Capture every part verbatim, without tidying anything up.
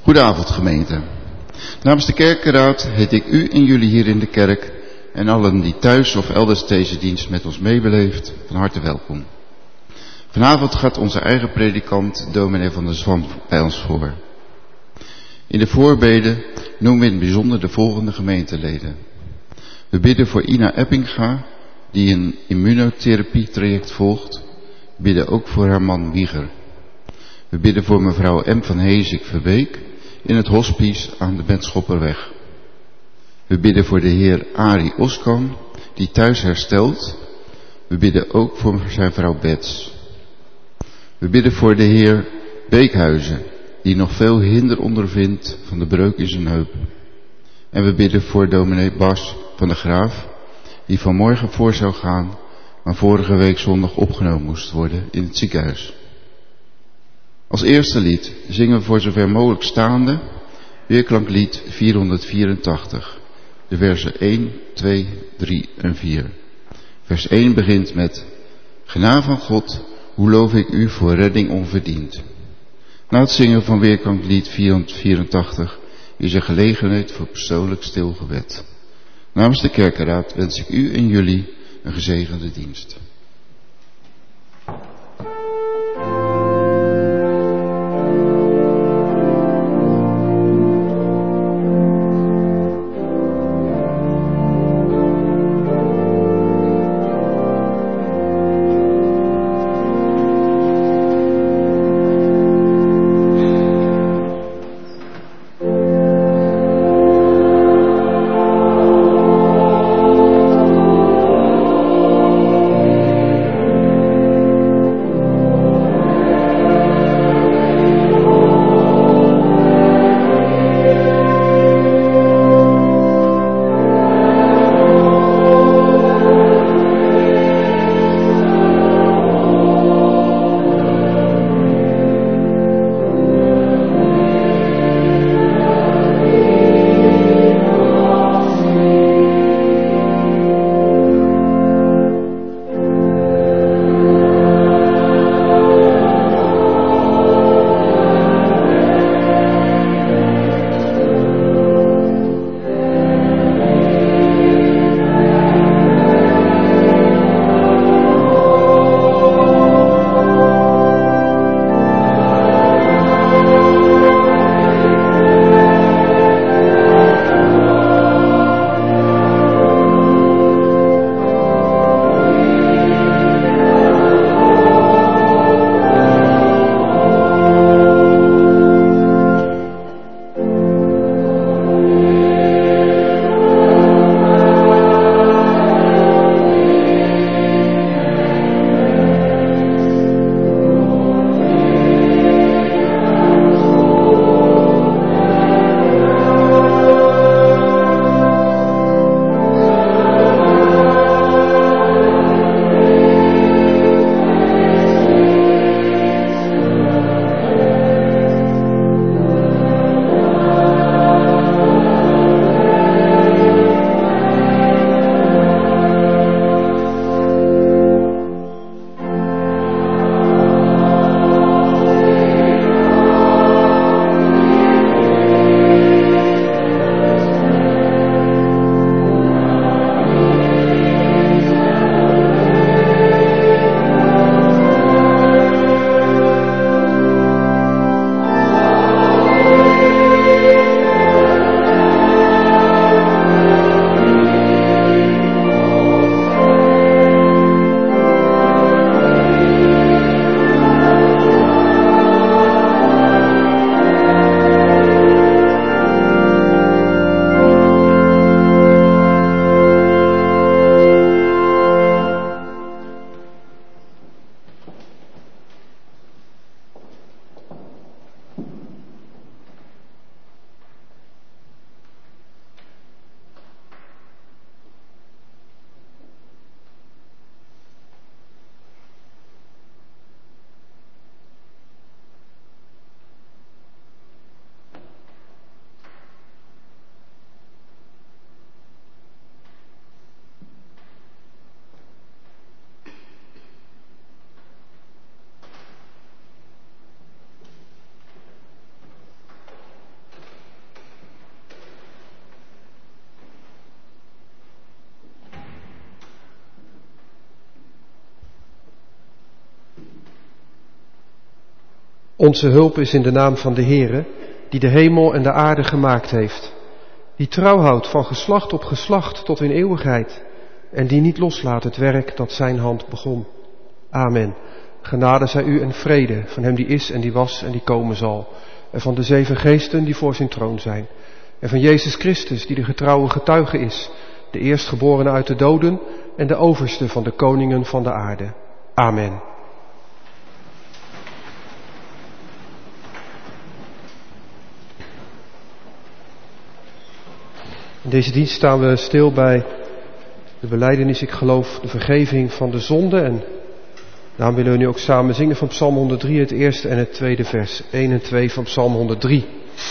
Goedenavond gemeente. Namens de kerkenraad heet ik u en jullie hier in de kerk en allen die thuis of elders deze dienst met ons meebeleeft, van harte welkom. Vanavond gaat onze eigen predikant, dominee van der Zwamp, bij ons voor. In de voorbeden noemen we in het bijzonder de volgende gemeenteleden. We bidden voor Ina Eppinga, die een immunotherapietraject volgt. We bidden ook voor haar man Wieger. We bidden voor mevrouw M. van Heesik-Verbeek in het hospice aan de Benschopperweg. We bidden voor de heer Arie Oskam, die thuis herstelt. We bidden ook voor zijn vrouw Bets. We bidden voor de heer Beekhuizen, die nog veel hinder ondervindt van de breuk in zijn heup. En we bidden voor dominee Bas van de Graaf, die vanmorgen voor zou gaan, maar vorige week zondag opgenomen moest worden in het ziekenhuis. Als eerste lied zingen we voor zover mogelijk staande weerklanklied vierhonderdvierentachtig, de versen één, twee, drie en vier. Vers één begint met: Genade van God, hoe loof ik u voor redding onverdiend. Na het zingen van weerklanklied vierhonderdvierentachtig is er gelegenheid voor persoonlijk stilgebed. Namens de kerkenraad wens ik u en jullie een gezegende dienst. Thank Onze hulp is in de naam van de Heere, die de hemel en de aarde gemaakt heeft, die trouw houdt van geslacht op geslacht tot in eeuwigheid en die niet loslaat het werk dat zijn hand begon. Amen. Genade zij u en vrede van hem die is en die was en die komen zal, en van de zeven geesten die voor zijn troon zijn, en van Jezus Christus die de getrouwe getuige is, de eerstgeborene uit de doden en de overste van de koningen van de aarde. Amen. In deze dienst staan we stil bij de belijdenis, ik geloof, de vergeving van de zonde. En daarom willen we nu ook samen zingen van Psalm honderddrie, het eerste en het tweede vers. één en twee van Psalm honderddrie.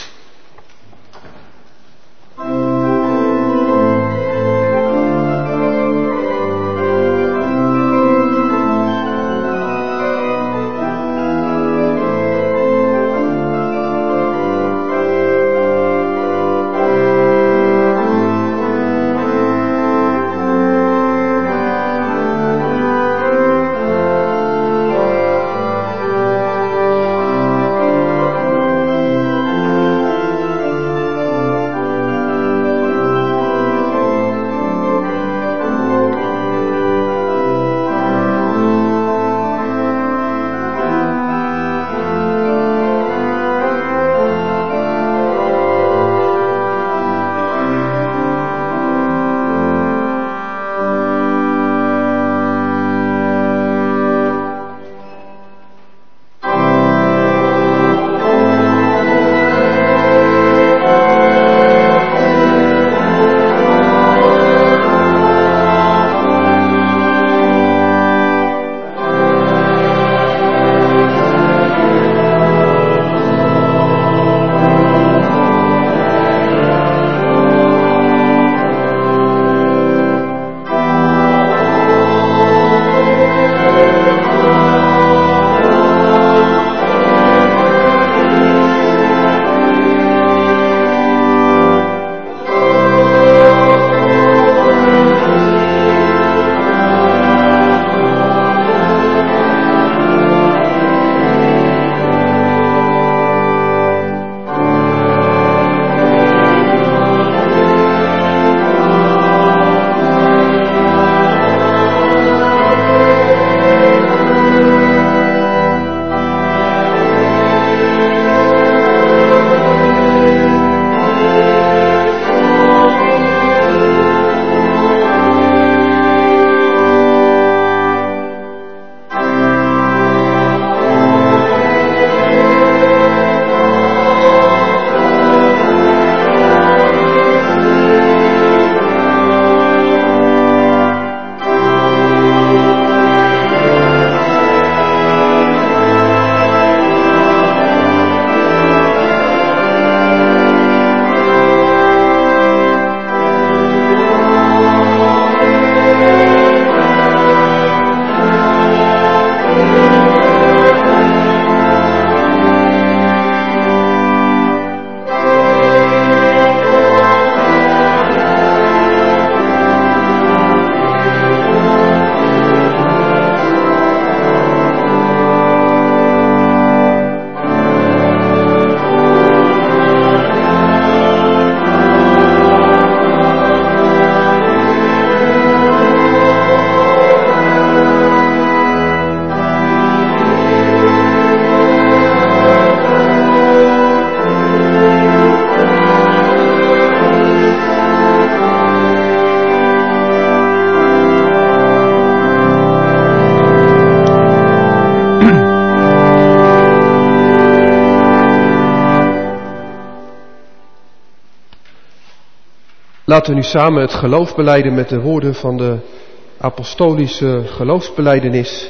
Laten we nu samen het geloof belijden met de woorden van de apostolische geloofsbelijdenis.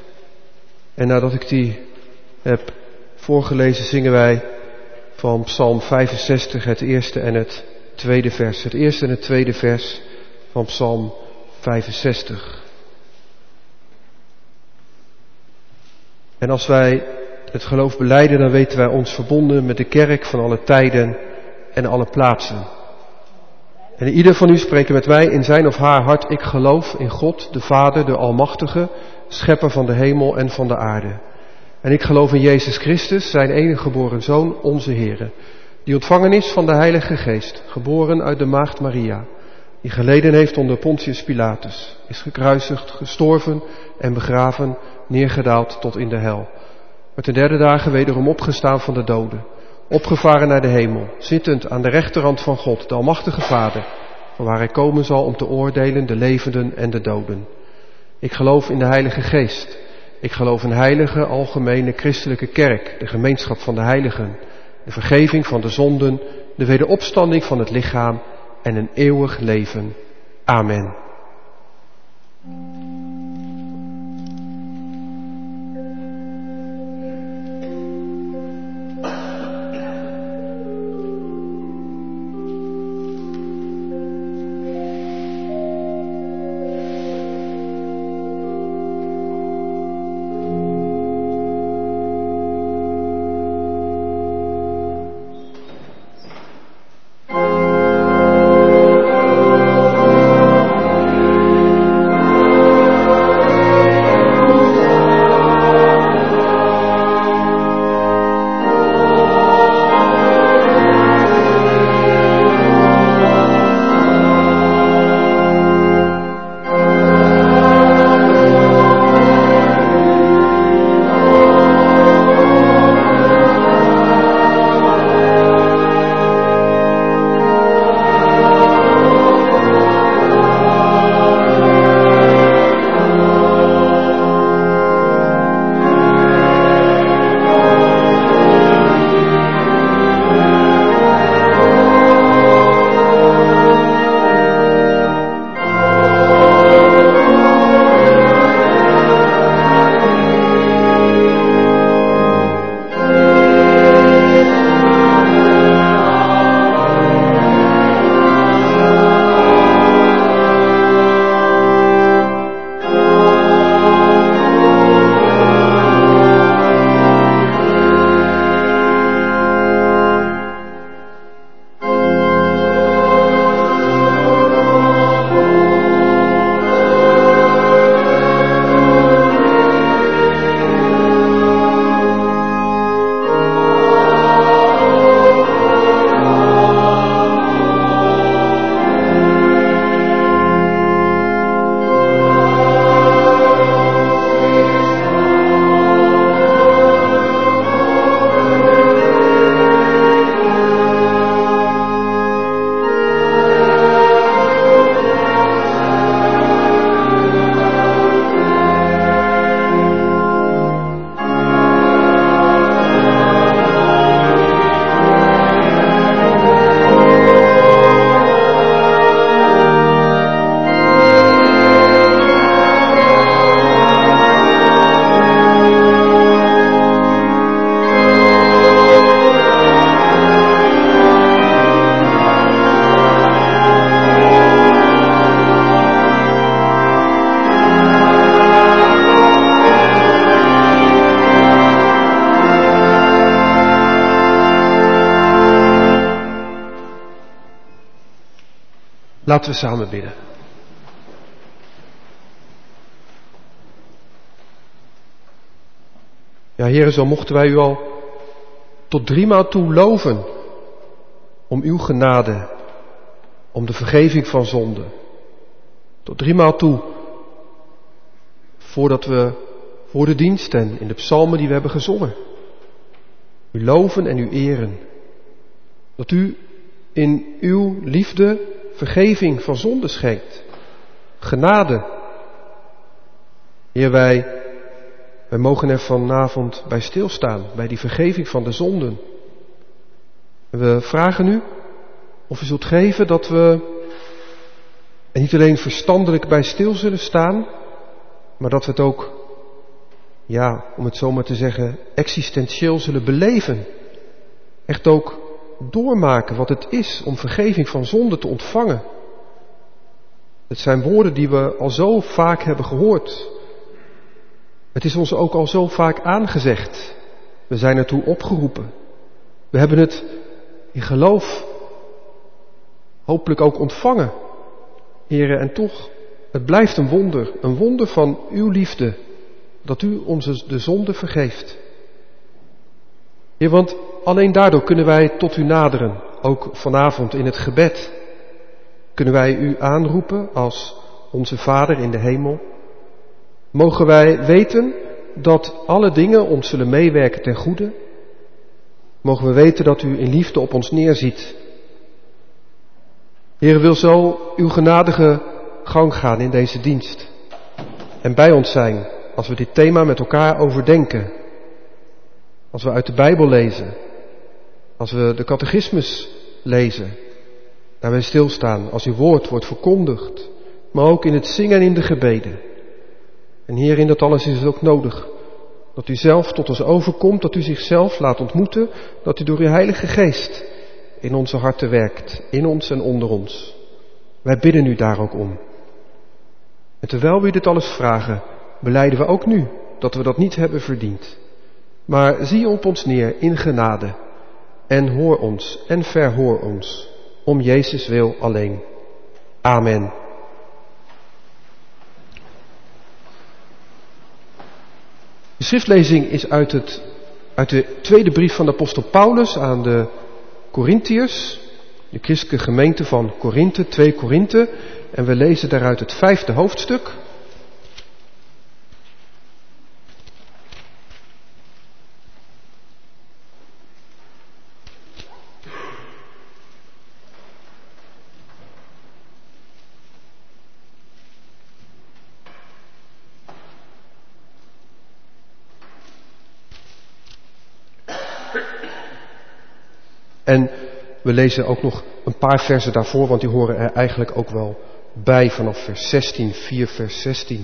En nadat ik die heb voorgelezen, zingen wij van Psalm vijfenzestig het eerste en het tweede vers. Het eerste en het tweede vers van Psalm vijfenzestig. En als wij het geloof belijden, dan weten wij ons verbonden met de kerk van alle tijden en alle plaatsen. En ieder van u spreekt met mij in zijn of haar hart: ik geloof in God, de Vader, de Almachtige, schepper van de hemel en van de aarde. En ik geloof in Jezus Christus, zijn enige geboren Zoon, onze Heere, die ontvangen is van de Heilige Geest, geboren uit de Maagd Maria, die geleden heeft onder Pontius Pilatus, is gekruisigd, gestorven en begraven, neergedaald tot in de hel. Met de derde dagen wederom opgestaan van de doden, opgevaren naar de hemel, zittend aan de rechterhand van God, de Almachtige Vader, van waar hij komen zal om te oordelen de levenden en de doden. Ik geloof in de Heilige Geest. Ik geloof in heilige, algemene, christelijke kerk, de gemeenschap van de heiligen, de vergeving van de zonden, de wederopstanding van het lichaam en een eeuwig leven. Amen. Laten we samen bidden. Ja, Heere, zo mochten wij u al tot driemaal toe loven om uw genade, om de vergeving van zonde. Tot driemaal toe, voordat we voor de dienst en in de psalmen die we hebben gezongen, u loven en u eren. Dat u in uw liefde vergeving van zonde schenkt. Genade. Heer, wij, wij mogen er vanavond bij stilstaan, bij die vergeving van de zonden. We vragen u of u zult geven dat we er niet alleen verstandelijk bij stil zullen staan, maar dat we het ook, ja, om het zo maar te zeggen, existentieel zullen beleven. Echt ook doormaken wat het is om vergeving van zonde te ontvangen. Het zijn woorden die we al zo vaak hebben gehoord. Het is ons ook al zo vaak aangezegd. We zijn ertoe opgeroepen. We hebben het in geloof hopelijk ook ontvangen. Here, en toch, het blijft een wonder. Een wonder van uw liefde. Dat u ons de zonde vergeeft. Heer, want alleen daardoor kunnen wij tot u naderen, ook vanavond in het gebed. Kunnen wij u aanroepen als onze Vader in de hemel. Mogen wij weten dat alle dingen ons zullen meewerken ten goede. Mogen we weten dat u in liefde op ons neerziet. Heer, wil zo uw genadige gang gaan in deze dienst. En bij ons zijn als we dit thema met elkaar overdenken. Als we uit de Bijbel lezen. Als we de catechismus lezen. Daarbij stilstaan als uw woord wordt verkondigd. Maar ook in het zingen en in de gebeden. En Heer, in dat alles is het ook nodig. Dat u zelf tot ons overkomt. Dat u zichzelf laat ontmoeten. Dat u door uw Heilige Geest in onze harten werkt. In ons en onder ons. Wij bidden u daar ook om. En terwijl we dit alles vragen, belijden we ook nu dat we dat niet hebben verdiend. Maar zie op ons neer in genade. En hoor ons en verhoor ons. Om Jezus wil alleen. Amen. De schriftlezing is uit, het, uit de tweede brief van de apostel Paulus aan de Korintiërs. De christelijke gemeente van Korinthe, twee Korinthe. En we lezen daaruit het vijfde hoofdstuk. En we lezen ook nog een paar versen daarvoor, want die horen er eigenlijk ook wel bij vanaf vers zestien, vier vers zestien.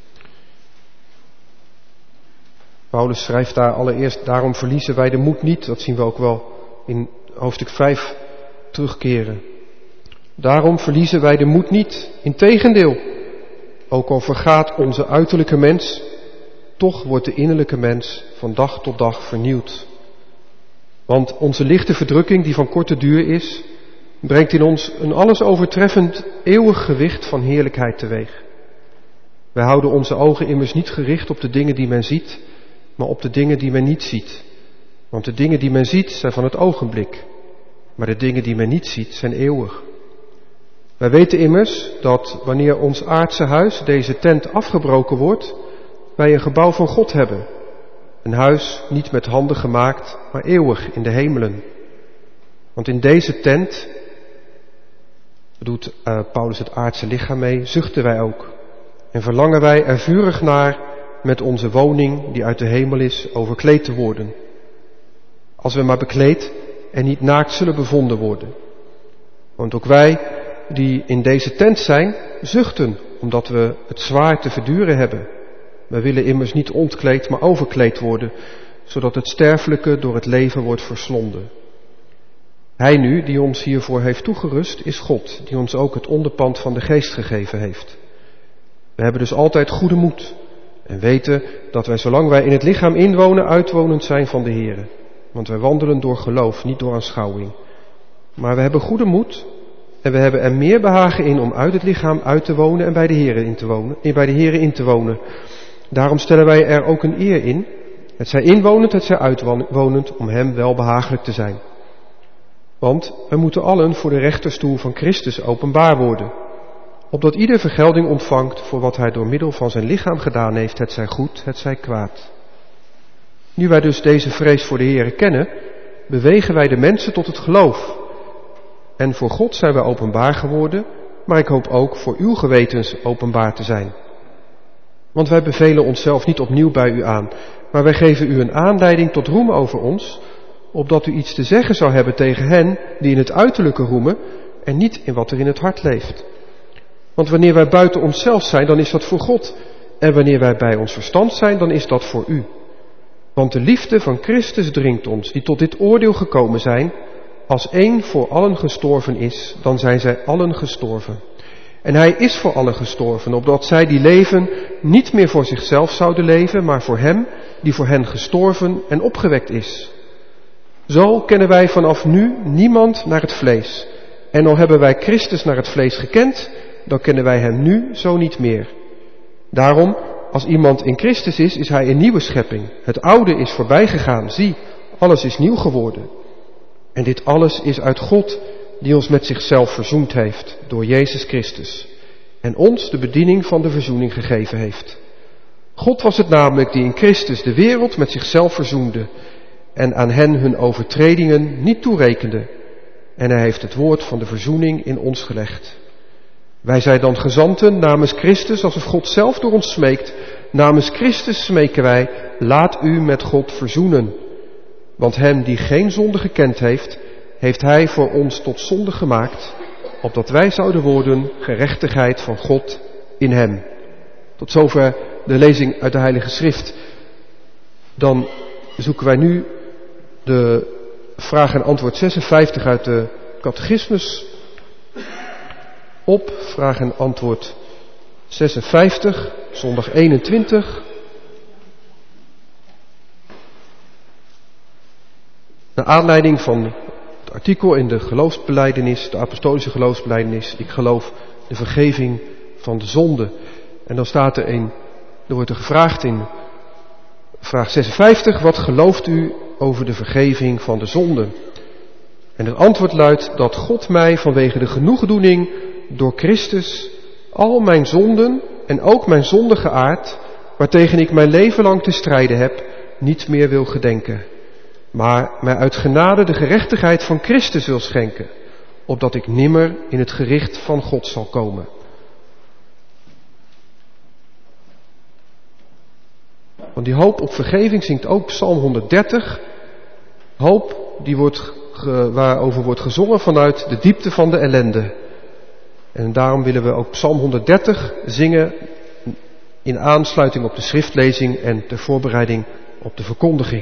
Paulus schrijft daar allereerst, daarom verliezen wij de moed niet. Dat zien we ook wel in hoofdstuk vijf terugkeren. Daarom verliezen wij de moed niet. Integendeel, ook al vergaat onze uiterlijke mens, toch wordt de innerlijke mens van dag tot dag vernieuwd. Want onze lichte verdrukking, die van korte duur is, brengt in ons een alles overtreffend eeuwig gewicht van heerlijkheid teweeg. Wij houden onze ogen immers niet gericht op de dingen die men ziet, maar op de dingen die men niet ziet. Want de dingen die men ziet zijn van het ogenblik, maar de dingen die men niet ziet zijn eeuwig. Wij weten immers dat wanneer ons aardse huis, deze tent, afgebroken wordt, wij een gebouw van God hebben. Een huis niet met handen gemaakt, maar eeuwig in de hemelen. Want in deze tent, bedoelt uh, Paulus het aardse lichaam mee, zuchten wij ook. En verlangen wij er vurig naar met onze woning, die uit de hemel is, overkleed te worden. Als we maar bekleed en niet naakt zullen bevonden worden. Want ook wij, die in deze tent zijn, zuchten, omdat we het zwaar te verduren hebben. Wij willen immers niet ontkleed, maar overkleed worden, zodat het sterfelijke door het leven wordt verslonden. Hij nu, die ons hiervoor heeft toegerust, is God, die ons ook het onderpand van de geest gegeven heeft. We hebben dus altijd goede moed en weten dat wij, zolang wij in het lichaam inwonen, uitwonend zijn van de Here. Want wij wandelen door geloof, niet door aanschouwing. Maar we hebben goede moed en we hebben er meer behagen in om uit het lichaam uit te wonen en bij de Here in te wonen, bij de Here in te wonen. Daarom stellen wij er ook een eer in, het zij inwonend, het zij uitwonend, om hem wel behagelijk te zijn. Want we moeten allen voor de rechterstoel van Christus openbaar worden, opdat ieder vergelding ontvangt voor wat hij door middel van zijn lichaam gedaan heeft, het zij goed, het zij kwaad. Nu wij dus deze vrees voor de Heere kennen, bewegen wij de mensen tot het geloof. En voor God zijn wij openbaar geworden, maar ik hoop ook voor uw gewetens openbaar te zijn. Want wij bevelen onszelf niet opnieuw bij u aan, maar wij geven u een aanleiding tot roem over ons, opdat u iets te zeggen zou hebben tegen hen die in het uiterlijke roemen en niet in wat er in het hart leeft. Want wanneer wij buiten onszelf zijn, dan is dat voor God. En wanneer wij bij ons verstand zijn, dan is dat voor u. Want de liefde van Christus dringt ons, die tot dit oordeel gekomen zijn. Als één voor allen gestorven is, dan zijn zij allen gestorven. En hij is voor allen gestorven, opdat zij die leven niet meer voor zichzelf zouden leven, maar voor hem die voor hen gestorven en opgewekt is. Zo kennen wij vanaf nu niemand naar het vlees. En al hebben wij Christus naar het vlees gekend, dan kennen wij hem nu zo niet meer. Daarom, als iemand in Christus is, is hij een nieuwe schepping. Het oude is voorbij gegaan. Zie, Alles is nieuw geworden. En dit alles is uit God die ons met zichzelf verzoend heeft door Jezus Christus. En ons de bediening van de verzoening gegeven heeft. God was het namelijk die in Christus de wereld met zichzelf verzoende en aan hen hun overtredingen niet toerekende. En hij heeft het woord van de verzoening in ons gelegd. Wij zijn dan gezanten namens Christus, alsof God zelf door ons smeekt. Namens Christus smeken wij, laat u met God verzoenen. Want hem die geen zonde gekend heeft, heeft hij voor ons tot zonde gemaakt, opdat wij zouden worden gerechtigheid van God in hem. Tot zover de lezing uit de Heilige Schrift. Dan zoeken wij nu de vraag en antwoord zesenvijftig uit de catechismus op. Vraag en antwoord zesenvijftig, zondag eenentwintig. Naar aanleiding van het artikel in de geloofsbelijdenis, de apostolische geloofsbelijdenis, ik geloof de vergeving van de zonde. En dan staat er in, er wordt er gevraagd in vraag zesenvijftig, wat gelooft u over de vergeving van de zonde? En het antwoord luidt dat God mij vanwege de genoegdoening door Christus al mijn zonden en ook mijn zondige aard, waartegen ik mijn leven lang te strijden heb, niet meer wil gedenken. Maar mij uit genade de gerechtigheid van Christus wil schenken, opdat ik nimmer in het gericht van God zal komen. Want die hoop op vergeving zingt ook Psalm honderddertig. Hoop die wordt, ge, waarover wordt gezongen vanuit de diepte van de ellende. En daarom willen we ook Psalm honderddertig zingen in aansluiting op de schriftlezing en ter voorbereiding op de verkondiging.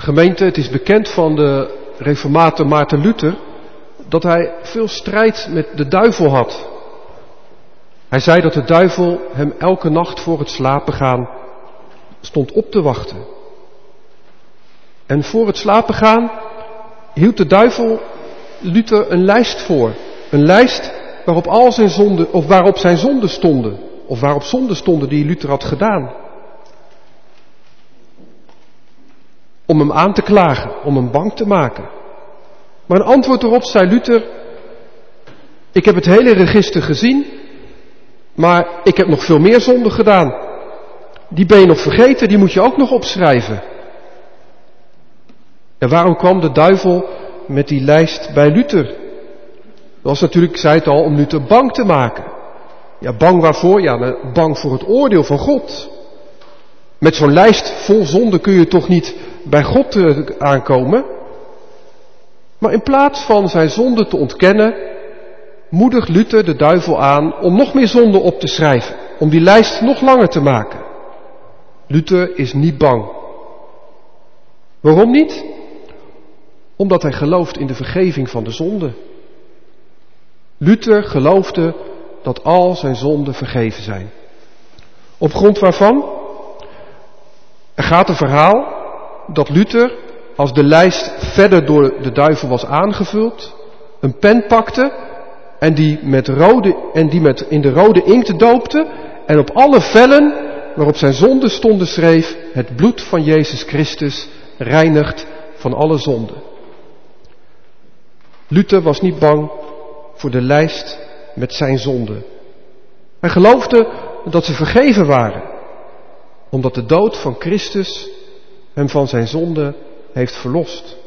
Gemeente, het is bekend van de reformator Maarten Luther dat hij veel strijd met de duivel had. Hij zei dat de duivel hem elke nacht voor het slapen gaan stond op te wachten. En voor het slapen gaan hield de duivel Luther een lijst voor. Een lijst waarop al zijn zonden, of waarop zijn zonden stonden. Of waarop zonden stonden die Luther had gedaan. Om hem aan te klagen, om hem bang te maken. Maar een antwoord erop zei Luther: ik heb het hele register gezien, maar ik heb nog veel meer zonden gedaan. Die ben je nog vergeten, die moet je ook nog opschrijven. En waarom kwam de duivel met die lijst bij Luther? Dat was natuurlijk, ik zei het al, om Luther bang te maken. Ja, bang waarvoor? Ja, bang voor het oordeel van God. Met zo'n lijst vol zonde kun je toch niet bij God aankomen? Maar in plaats van zijn zonde te ontkennen, moedigt Luther de duivel aan om nog meer zonden op te schrijven. Om die lijst nog langer te maken. Luther is niet bang. Waarom niet? Omdat hij gelooft in de vergeving van de zonde. Luther geloofde dat al zijn zonden vergeven zijn. Op grond waarvan? Er gaat een verhaal dat Luther, als de lijst verder door de duivel was aangevuld, een pen pakte en die, met rode, en die met in de rode inkt doopte en op alle vellen waarop zijn zonden stonden schreef: het bloed van Jezus Christus reinigt van alle zonden. Luther was niet bang voor de lijst met zijn zonden. Hij geloofde dat ze vergeven waren, omdat de dood van Christus hem van zijn zonde heeft verlost.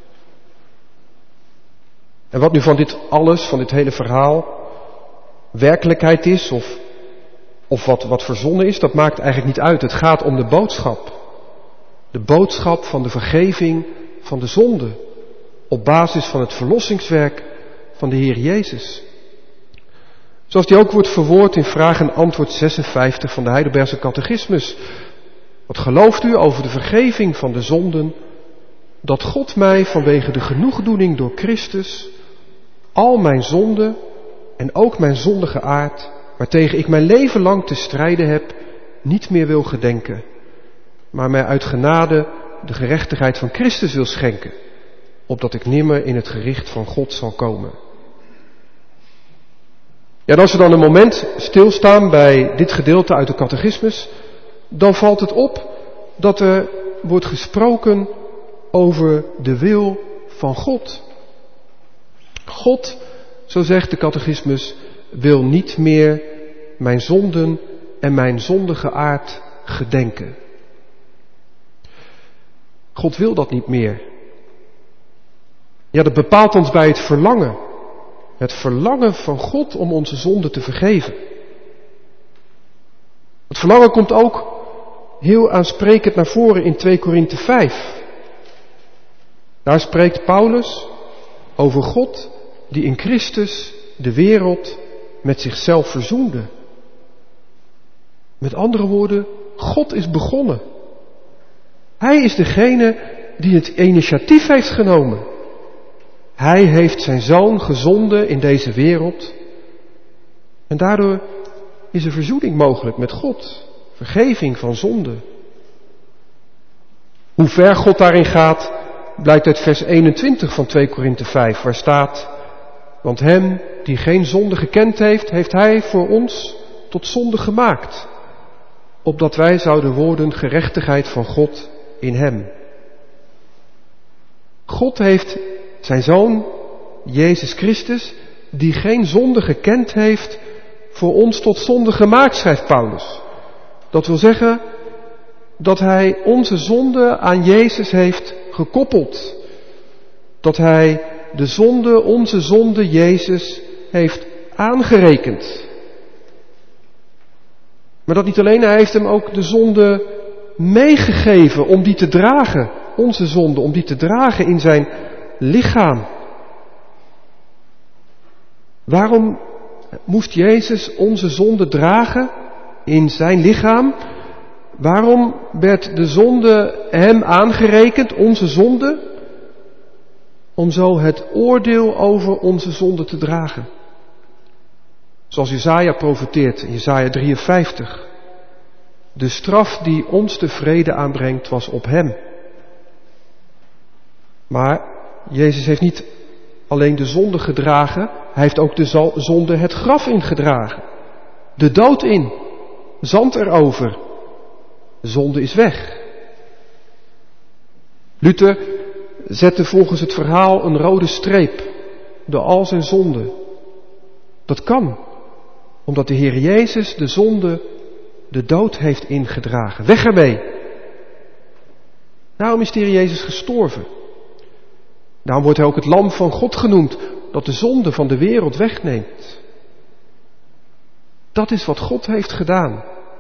En wat nu van dit alles, van dit hele verhaal, werkelijkheid is of, of wat, wat verzonnen is, dat maakt eigenlijk niet uit. Het gaat om de boodschap. De boodschap van de vergeving van de zonde. Op basis van het verlossingswerk van de Heer Jezus. Zoals die ook wordt verwoord in vraag en antwoord zesenvijftig van de Heidelbergse Catechismus. Wat gelooft u over de vergeving van de zonden, dat God mij vanwege de genoegdoening door Christus al mijn zonden en ook mijn zondige aard, waartegen ik mijn leven lang te strijden heb, niet meer wil gedenken, maar mij uit genade de gerechtigheid van Christus wil schenken, opdat ik nimmer in het gericht van God zal komen. Ja, en als we dan een moment stilstaan bij dit gedeelte uit de catechismus, dan valt het op dat er wordt gesproken over de wil van God. God, zo zegt de catechismus, wil niet meer mijn zonden en mijn zondige aard gedenken. God wil dat niet meer. Ja, dat bepaalt ons bij het verlangen. Het verlangen van God om onze zonden te vergeven. Het verlangen komt ook heel aansprekend naar voren in twee Korinthe vijf. Daar spreekt Paulus over God die in Christus de wereld met zichzelf verzoende. Met andere woorden, God is begonnen. Hij is degene die het initiatief heeft genomen. Hij heeft zijn zoon gezonden in deze wereld. En daardoor is er verzoening mogelijk met God. Vergeving van zonde. Hoe ver God daarin gaat, blijkt uit vers eenentwintig van twee Korinthe vijf, waar staat: want hem die geen zonde gekend heeft, heeft hij voor ons tot zonde gemaakt, opdat wij zouden worden gerechtigheid van God in hem. God heeft zijn zoon, Jezus Christus, die geen zonde gekend heeft, voor ons tot zonde gemaakt, schrijft Paulus. Dat wil zeggen dat hij onze zonde aan Jezus heeft gekoppeld. Dat hij de zonde, onze zonde, Jezus heeft aangerekend. Maar dat niet alleen, hij heeft hem ook de zonde meegegeven om die te dragen. Onze zonde, om die te dragen in zijn lichaam. Waarom moest Jezus onze zonde dragen in zijn lichaam? Waarom werd de zonde hem aangerekend, onze zonde? Om zo het oordeel over onze zonde te dragen. Zoals Jesaja profeteert in Jesaja drieënvijftig. De straf die ons de vrede aanbrengt was op hem. Maar Jezus heeft niet alleen de zonde gedragen, hij heeft ook de zonde het graf ingedragen. De dood in, zand erover. De zonde is weg. Luther zette volgens het verhaal een rode streep door al zijn zonden. Dat kan, omdat de Heer Jezus de zonde, de dood heeft ingedragen. Weg ermee. Daarom is de Heer Jezus gestorven. Daarom wordt hij ook het lam van God genoemd, dat de zonde van de wereld wegneemt. Dat is wat God heeft gedaan.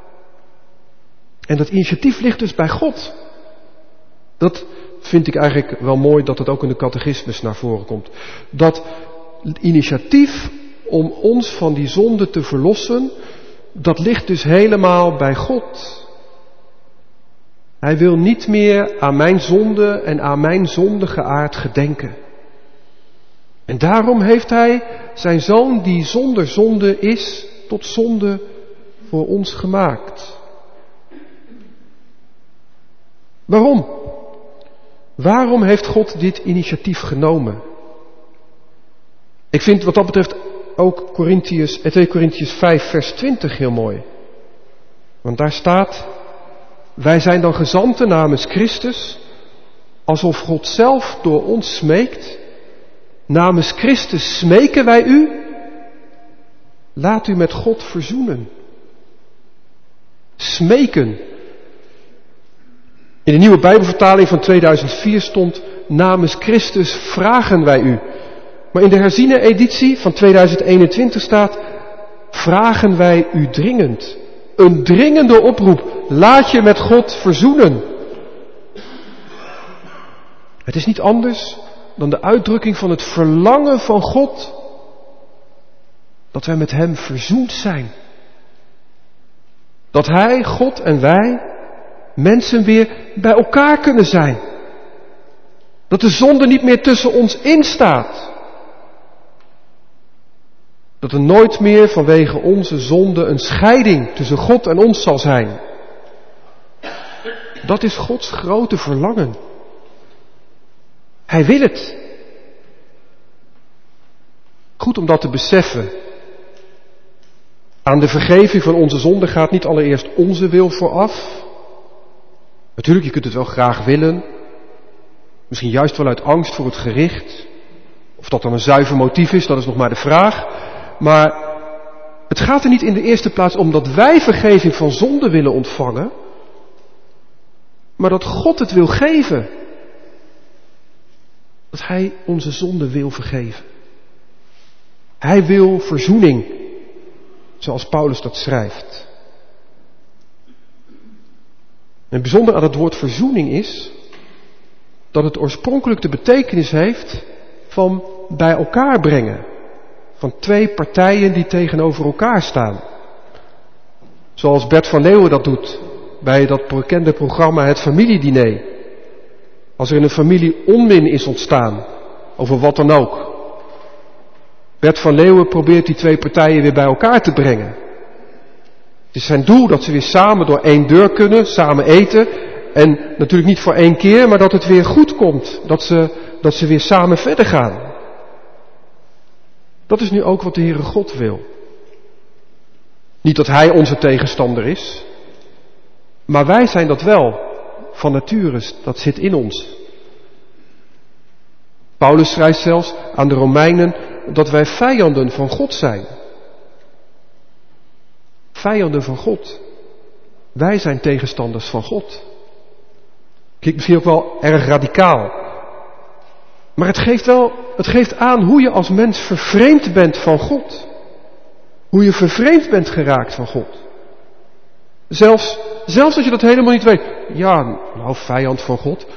En dat initiatief ligt dus bij God. Dat vind ik eigenlijk wel mooi dat het ook in de catechismus naar voren komt. Dat initiatief om ons van die zonde te verlossen, dat ligt dus helemaal bij God. Hij wil niet meer aan mijn zonde en aan mijn zondige aard gedenken. En daarom heeft hij zijn zoon, die zonder zonde is, tot zonde voor ons gemaakt. Waarom? Waarom heeft God dit initiatief genomen? Ik vind wat dat betreft ook Korintiërs, twee Korintiërs vijf vers twintig heel mooi. Want daar staat: wij zijn dan gezanten namens Christus, alsof God zelf door ons smeekt. Namens Christus smeken wij u, laat u met God verzoenen. Smeken. In de nieuwe Bijbelvertaling van tweeduizend vier stond: namens Christus vragen wij u. Maar in de herziene editie van tweeduizend eenentwintig staat: vragen wij u dringend. Een dringende oproep. Laat je met God verzoenen. Het is niet anders dan de uitdrukking van het verlangen van God dat wij met Hem verzoend zijn. Dat Hij, God en wij, mensen weer bij elkaar kunnen zijn. Dat de zonde niet meer tussen ons instaat. Dat er nooit meer vanwege onze zonde een scheiding tussen God en ons zal zijn. Dat is Gods grote verlangen. Hij wil het. Goed om dat te beseffen. Aan de vergeving van onze zonde gaat niet allereerst onze wil vooraf. Natuurlijk, je kunt het wel graag willen. Misschien juist wel uit angst voor het gericht. Of dat dan een zuiver motief is, dat is nog maar de vraag. Maar het gaat er niet in de eerste plaats om dat wij vergeving van zonde willen ontvangen. Maar dat God het wil geven. Dat Hij onze zonde wil vergeven. Hij wil verzoening. Zoals Paulus dat schrijft. En het bijzondere aan het woord verzoening is dat het oorspronkelijk de betekenis heeft van bij elkaar brengen. Van twee partijen die tegenover elkaar staan. Zoals Bert van Leeuwen dat doet bij dat bekende programma Het Familiediner. Als er in een familie onmin is ontstaan, over wat dan ook. Bert van Leeuwen probeert die twee partijen weer bij elkaar te brengen. Het is zijn doel dat ze weer samen door één deur kunnen, samen eten. En natuurlijk niet voor één keer, maar dat het weer goed komt. Dat ze, dat ze weer samen verder gaan. Dat is nu ook wat de Heere God wil. Niet dat Hij onze tegenstander is. Maar wij zijn dat wel. Van nature, dat zit in ons. Paulus schrijft zelfs aan de Romeinen dat wij vijanden van God zijn. Vijanden van God. Wij zijn tegenstanders van God. Klinkt misschien ook wel erg radicaal. Maar het geeft wel, het geeft aan hoe je als mens vervreemd bent van God. Hoe je vervreemd bent geraakt van God. Zelfs, zelfs als je dat helemaal niet weet. Ja, nou, vijand van God.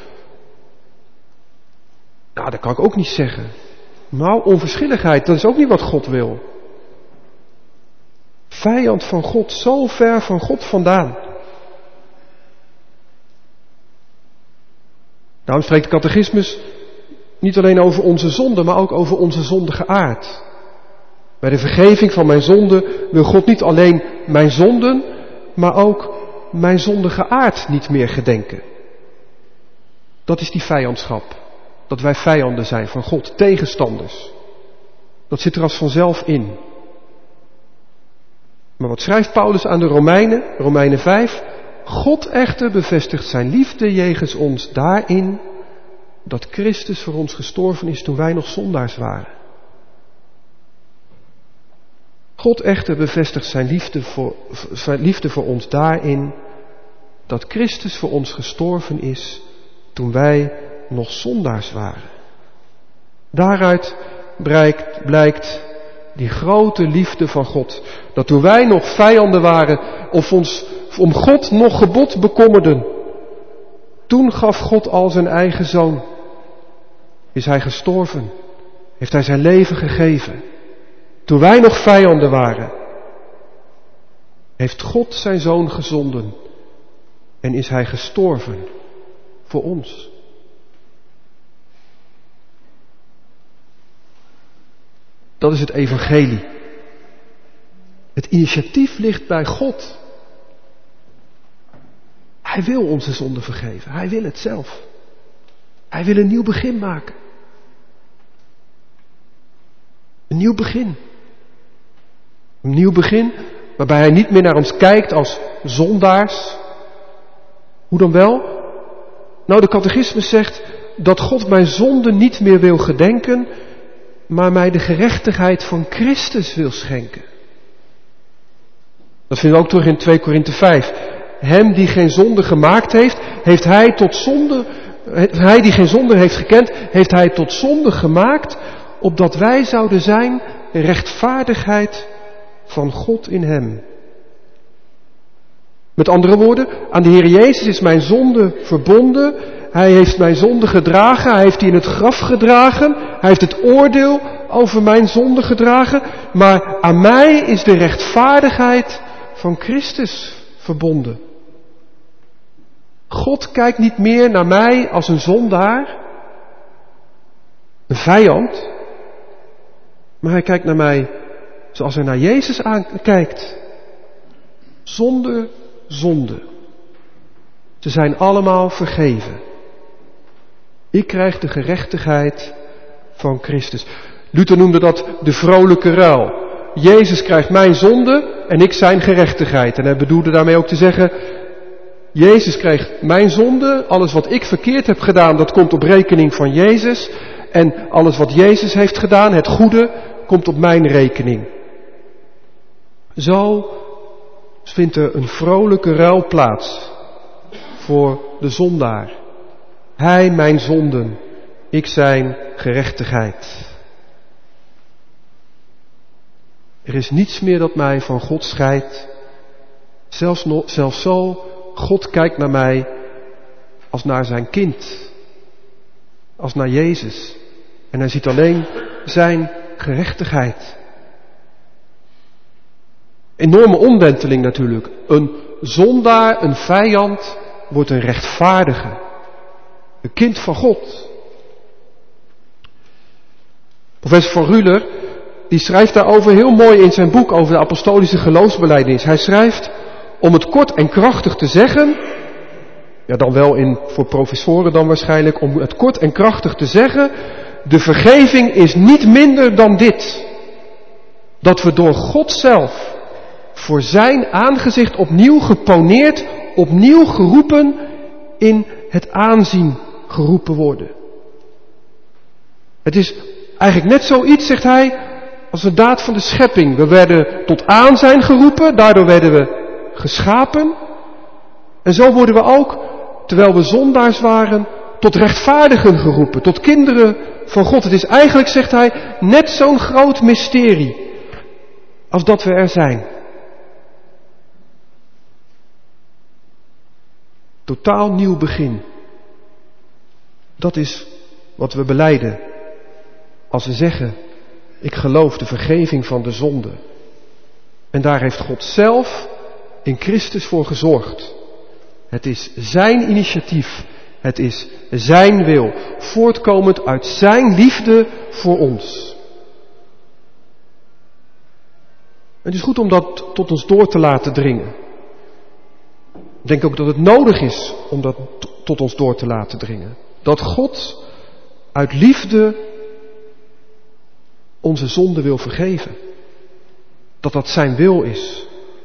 Nou, dat kan ik ook niet zeggen. Nou, onverschilligheid, dat is ook niet wat God wil. Vijand van God, zo ver van God vandaan. Daarom spreekt de catechismus niet alleen over onze zonde, maar ook over onze zondige aard. Bij de vergeving van mijn zonde wil God niet alleen mijn zonden, maar ook mijn zondige aard niet meer gedenken. Dat is die vijandschap. Dat wij vijanden zijn van God, tegenstanders. Dat zit er als vanzelf in. Maar wat schrijft Paulus aan de Romeinen, Romeinen vijf? God echter bevestigt zijn liefde jegens ons daarin dat Christus voor ons gestorven is toen wij nog zondaars waren. God echter bevestigt zijn liefde voor, zijn liefde voor ons daarin dat Christus voor ons gestorven is toen wij nog zondaars waren. Daaruit blijkt, blijkt die grote liefde van God. Dat toen wij nog vijanden waren of ons om God nog gebod bekommerden, toen gaf God al zijn eigen zoon. Is hij gestorven? Heeft hij zijn leven gegeven? Toen wij nog vijanden waren, heeft God zijn zoon gezonden en is hij gestorven voor ons. Dat is het evangelie. Het initiatief ligt bij God. Hij wil onze zonde vergeven. Hij wil het zelf. Hij wil een nieuw begin maken. Een nieuw begin. Een nieuw begin waarbij hij niet meer naar ons kijkt als zondaars. Hoe dan wel? Nou, de catechismus zegt dat God mijn zonde niet meer wil gedenken, maar mij de gerechtigheid van Christus wil schenken. Dat vinden we ook terug in twee Korinthe vijf. Hem die geen zonde gemaakt heeft, heeft hij tot zonde, hij die geen zonde heeft gekend, heeft hij tot zonde gemaakt, opdat wij zouden zijn de rechtvaardigheid van God in hem. Met andere woorden, aan de Heer Jezus is mijn zonde verbonden. Hij heeft mijn zonde gedragen. Hij heeft die in het graf gedragen. Hij heeft het oordeel over mijn zonde gedragen. Maar aan mij is de rechtvaardigheid van Christus verbonden. God kijkt niet meer naar mij als een zondaar, een vijand. Maar hij kijkt naar mij zoals hij naar Jezus aankijkt. Zonder zonde. Ze zijn allemaal vergeven. Ik krijg de gerechtigheid van Christus. Luther noemde dat de vrolijke ruil. Jezus krijgt mijn zonde en ik zijn gerechtigheid. En hij bedoelde daarmee ook te zeggen, Jezus krijgt mijn zonde, alles wat ik verkeerd heb gedaan, dat komt op rekening van Jezus. En alles wat Jezus heeft gedaan, het goede, komt op mijn rekening. Zo vindt er een vrolijke ruil plaats voor de zondaar. Hij mijn zonden, ik zijn gerechtigheid. Er is niets meer dat mij van God scheidt. Zelfs, no, zelfs zo, God kijkt naar mij als naar zijn kind. Als naar Jezus. En hij ziet alleen zijn gerechtigheid. Enorme omwenteling natuurlijk. Een zondaar, een vijand, wordt een rechtvaardige. Een kind van God. Professor van Ruler, die schrijft daarover heel mooi in zijn boek over de apostolische geloofsbelijdenis. Hij schrijft, om het kort en krachtig te zeggen, ja dan wel in, voor professoren dan waarschijnlijk, om het kort en krachtig te zeggen, de vergeving is niet minder dan dit. Dat we door God zelf voor zijn aangezicht opnieuw geponeerd, opnieuw geroepen, in het aanzien geroepen worden. Het is eigenlijk net zoiets, zegt hij, als een daad van de schepping. We werden tot aanzijn geroepen, daardoor werden we geschapen. En zo worden we ook, terwijl we zondaars waren, tot rechtvaardigen geroepen, tot kinderen van God. Het is eigenlijk, zegt hij, net zo'n groot mysterie als dat we er zijn. Totaal nieuw begin. Dat is wat we belijden als we zeggen, ik geloof de vergeving van de zonde. En daar heeft God zelf in Christus voor gezorgd. Het is zijn initiatief Het is zijn wil, voortkomend uit zijn liefde voor ons. Het is goed om dat tot ons door te laten dringen. Ik denk ook dat het nodig is om dat tot ons door te laten dringen. Dat God uit liefde onze zonde wil vergeven. Dat dat zijn wil is.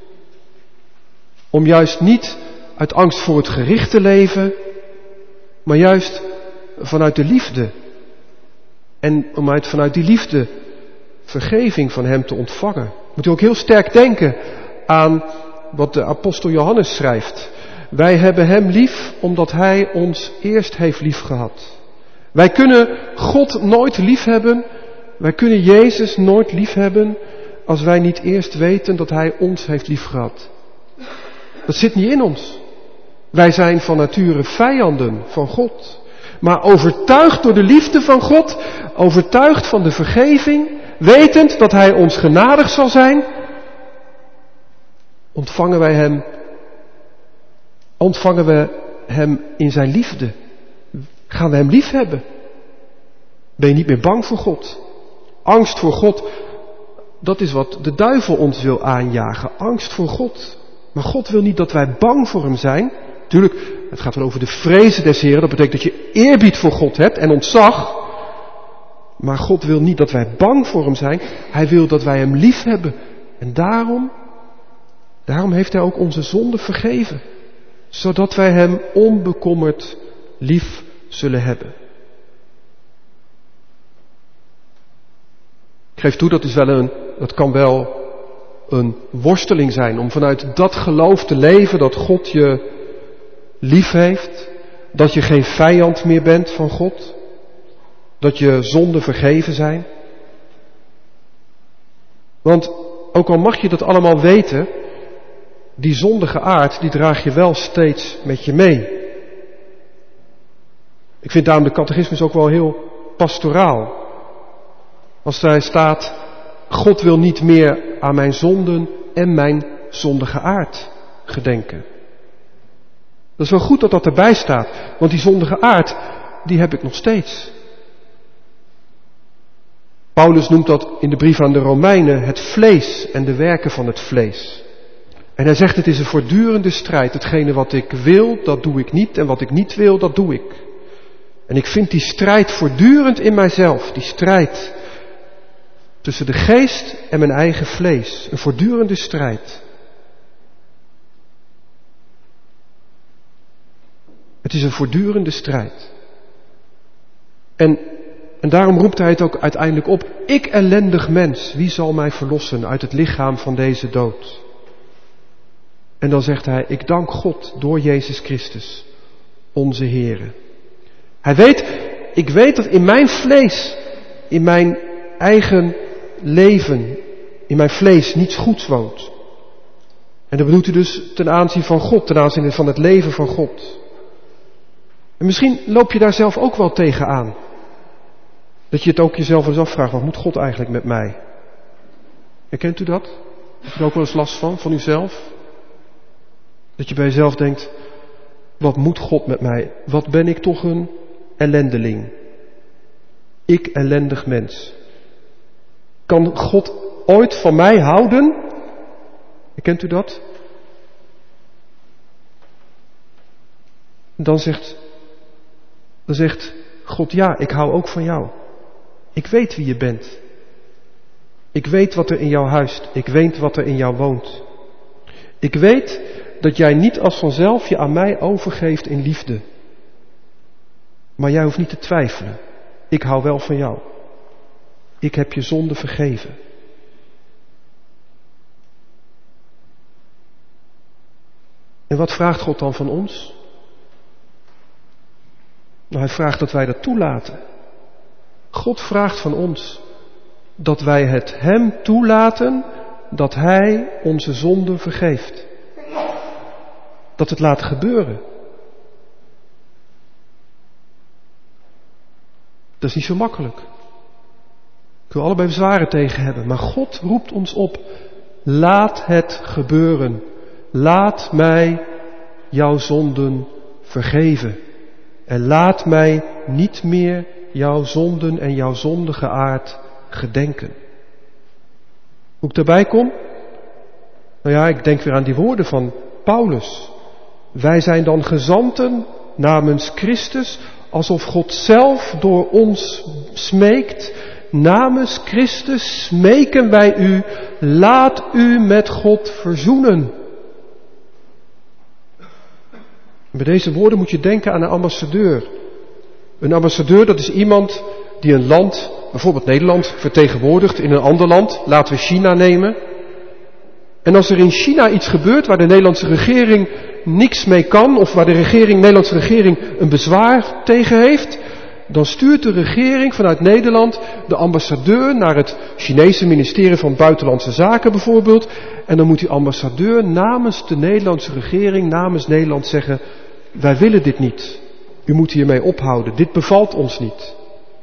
Om juist niet uit angst voor het gericht te leven, maar juist vanuit de liefde. En om uit, vanuit die liefde vergeving van hem te ontvangen. Moet u ook heel sterk denken aan wat de apostel Johannes schrijft. Wij hebben hem lief omdat hij ons eerst heeft lief gehad. Wij kunnen God nooit lief hebben. Wij kunnen Jezus nooit lief hebben als wij niet eerst weten dat hij ons heeft lief gehad. Dat zit niet in ons. Wij zijn van nature vijanden van God. Maar overtuigd door de liefde van God, overtuigd van de vergeving, wetend dat hij ons genadig zal zijn, ontvangen wij hem, ontvangen we hem in zijn liefde. Gaan we hem lief hebben? Ben je niet meer bang voor God? Angst voor God, dat is wat de duivel ons wil aanjagen. Angst voor God. Maar God wil niet dat wij bang voor hem zijn. Tuurlijk, het gaat wel over de vrezen des Heren. Dat betekent dat je eerbied voor God hebt en ontzag. Maar God wil niet dat wij bang voor hem zijn. Hij wil dat wij hem lief hebben. En daarom, daarom heeft hij ook onze zonde vergeven. Zodat wij hem onbekommerd lief zullen hebben. Ik geef toe, dat is wel een, dat kan wel een worsteling zijn om vanuit dat geloof te leven dat God je lief heeft, dat je geen vijand meer bent van God, dat je zonden vergeven zijn. Want ook al mag je dat allemaal weten, die zondige aard, die draag je wel steeds met je mee. Ik vind daarom de catechismus ook wel heel pastoraal. Als daar staat, God wil niet meer aan mijn zonden en mijn zondige aard gedenken. Dat is wel goed dat dat erbij staat, want die zondige aard, die heb ik nog steeds. Paulus noemt dat in de brief aan de Romeinen het vlees en de werken van het vlees. En hij zegt, het is een voortdurende strijd. Hetgene wat ik wil, dat doe ik niet, en wat ik niet wil, dat doe ik. En ik vind die strijd voortdurend in mijzelf, die strijd tussen de geest en mijn eigen vlees. Een voortdurende strijd. Het is een voortdurende strijd. En, en daarom roept hij het ook uiteindelijk op. Ik ellendig mens, wie zal mij verlossen uit het lichaam van deze dood? En dan zegt hij, ik dank God door Jezus Christus, onze Heere. Hij weet, ik weet dat in mijn vlees, in mijn eigen leven, in mijn vlees niets goeds woont. En dat bedoelt hij dus ten aanzien van God, ten aanzien van het leven van God. En misschien loop je daar zelf ook wel tegenaan. Dat je het ook jezelf eens afvraagt, wat moet God eigenlijk met mij? Herkent u dat? Heb je er ook wel eens last van, van uzelf? Dat je bij jezelf denkt, wat moet God met mij? Wat ben ik toch een ellendeling? Ik ellendig mens. Kan God ooit van mij houden? Herkent u dat? Dan zegt, dan zegt God, ja, ik hou ook van jou. Ik weet wie je bent. Ik weet wat er in jou huist. Ik weet wat er in jou woont. Ik weet dat jij niet als vanzelf je aan mij overgeeft in liefde. Maar jij hoeft niet te twijfelen. Ik hou wel van jou. Ik heb je zonde vergeven. En wat vraagt God dan van ons? Nou, hij vraagt dat wij dat toelaten. God vraagt van ons dat wij het hem toelaten dat hij onze zonden vergeeft. Dat het laten gebeuren. Dat is niet zo makkelijk. Ik wil allebei bezwaren tegen hebben. Maar God roept ons op. Laat het gebeuren. Laat mij jouw zonden vergeven. en laat mij niet meer jouw zonden en jouw zondige aard gedenken. Hoe ik daarbij kom? Nou ja, ik denk weer aan die woorden van Paulus. Wij zijn dan gezanten namens Christus, alsof God zelf door ons smeekt. Namens Christus smeken wij u, laat u met God verzoenen. Bij deze woorden moet je denken aan een ambassadeur. Een ambassadeur, dat is iemand die een land, bijvoorbeeld Nederland, vertegenwoordigt in een ander land. Laten we China nemen. En als er in China iets gebeurt waar de Nederlandse regering niks mee kan, of waar de regering, Nederlandse regering een bezwaar tegen heeft, dan stuurt de regering vanuit Nederland de ambassadeur naar het Chinese ministerie van Buitenlandse Zaken bijvoorbeeld. En dan moet die ambassadeur namens de Nederlandse regering, namens Nederland zeggen, wij willen dit niet. U moet hiermee ophouden. Dit bevalt ons niet.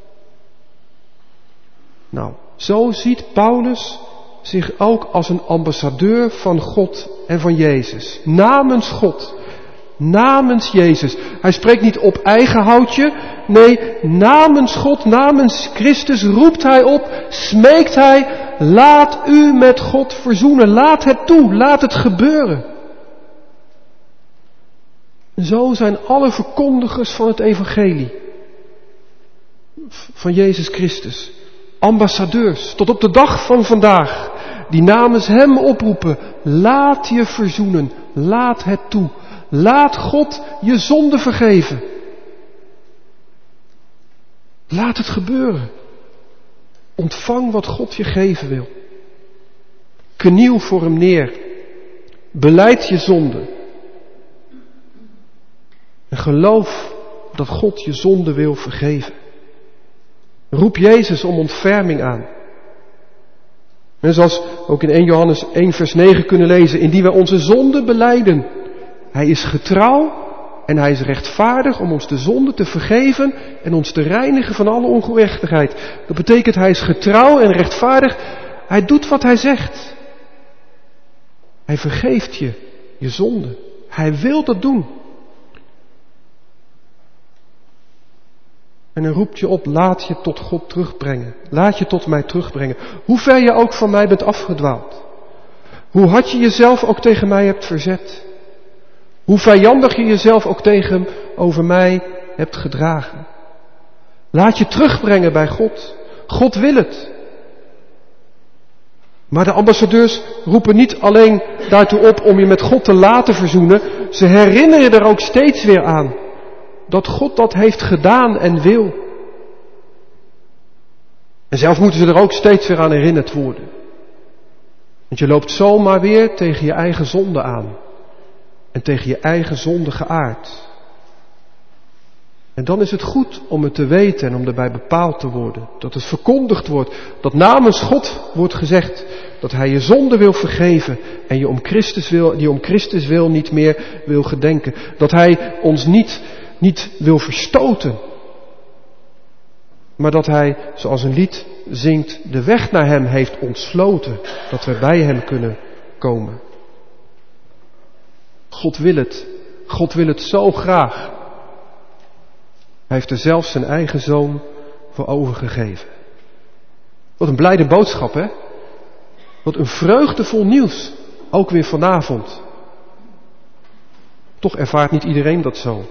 Nou, zo ziet Paulus zich ook als een ambassadeur van God en van Jezus. Namens God. Namens Jezus. Hij spreekt niet op eigen houtje. Nee, namens God, namens Christus roept hij op, smeekt hij, laat u met God verzoenen. Laat het toe, laat het gebeuren. En zo zijn alle verkondigers van het evangelie van Jezus Christus ambassadeurs tot op de dag van vandaag, die namens hem oproepen, laat je verzoenen, laat het toe, laat God je zonde vergeven. Laat het gebeuren. Ontvang wat God je geven wil. Kniel voor hem neer. Belijd je zonde. En geloof dat God je zonde wil vergeven. Roep Jezus om ontferming aan. En zoals ook in eerste Johannes één vers negen kunnen lezen, indien wij onze zonde belijden. Hij is getrouw en hij is rechtvaardig om ons de zonde te vergeven en ons te reinigen van alle ongerechtigheid. Dat betekent hij is getrouw en rechtvaardig. Hij doet wat hij zegt. Hij vergeeft je je zonde. Hij wil dat doen. En hij roept je op, laat je tot God terugbrengen. Laat je tot mij terugbrengen. Hoe ver je ook van mij bent afgedwaald. Hoe hard je jezelf ook tegen mij hebt verzet. Hoe vijandig je jezelf ook tegen over mij hebt gedragen. Laat je terugbrengen bij God. God wil het. Maar de ambassadeurs roepen niet alleen daartoe op om je met God te laten verzoenen. Ze herinneren er ook steeds weer aan dat God dat heeft gedaan en wil. En zelf moeten ze er ook steeds weer aan herinnerd worden. Want je loopt zomaar weer tegen je eigen zonde aan. En tegen je eigen zondige aard. En dan is het goed om het te weten en om erbij bepaald te worden. Dat het verkondigd wordt. Dat namens God wordt gezegd dat hij je zonde wil vergeven. En je om Christus wil, die om Christus wil niet meer wil gedenken. Dat hij ons niet, niet wil verstoten. Maar dat hij, zoals een lied zingt, de weg naar hem heeft ontsloten. Dat we bij hem kunnen komen. God wil het. God wil het zo graag. Hij heeft er zelfs zijn eigen zoon voor overgegeven. Wat een blijde boodschap, hè? Wat een vreugdevol nieuws. Ook weer vanavond. Toch ervaart niet iedereen dat zo.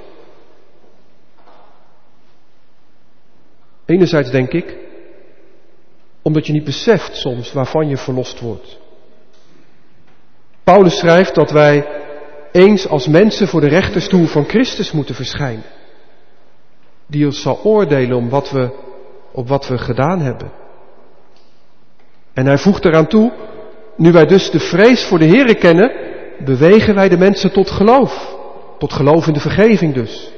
Enerzijds denk ik, omdat je niet beseft soms waarvan je verlost wordt. Paulus schrijft dat wij eens als mensen voor de rechterstoel van Christus moeten verschijnen. Die ons zal oordelen om wat we, op wat we gedaan hebben. En hij voegt eraan toe, nu wij dus de vrees voor de Here kennen, bewegen wij de mensen tot geloof. Tot geloof in de vergeving dus.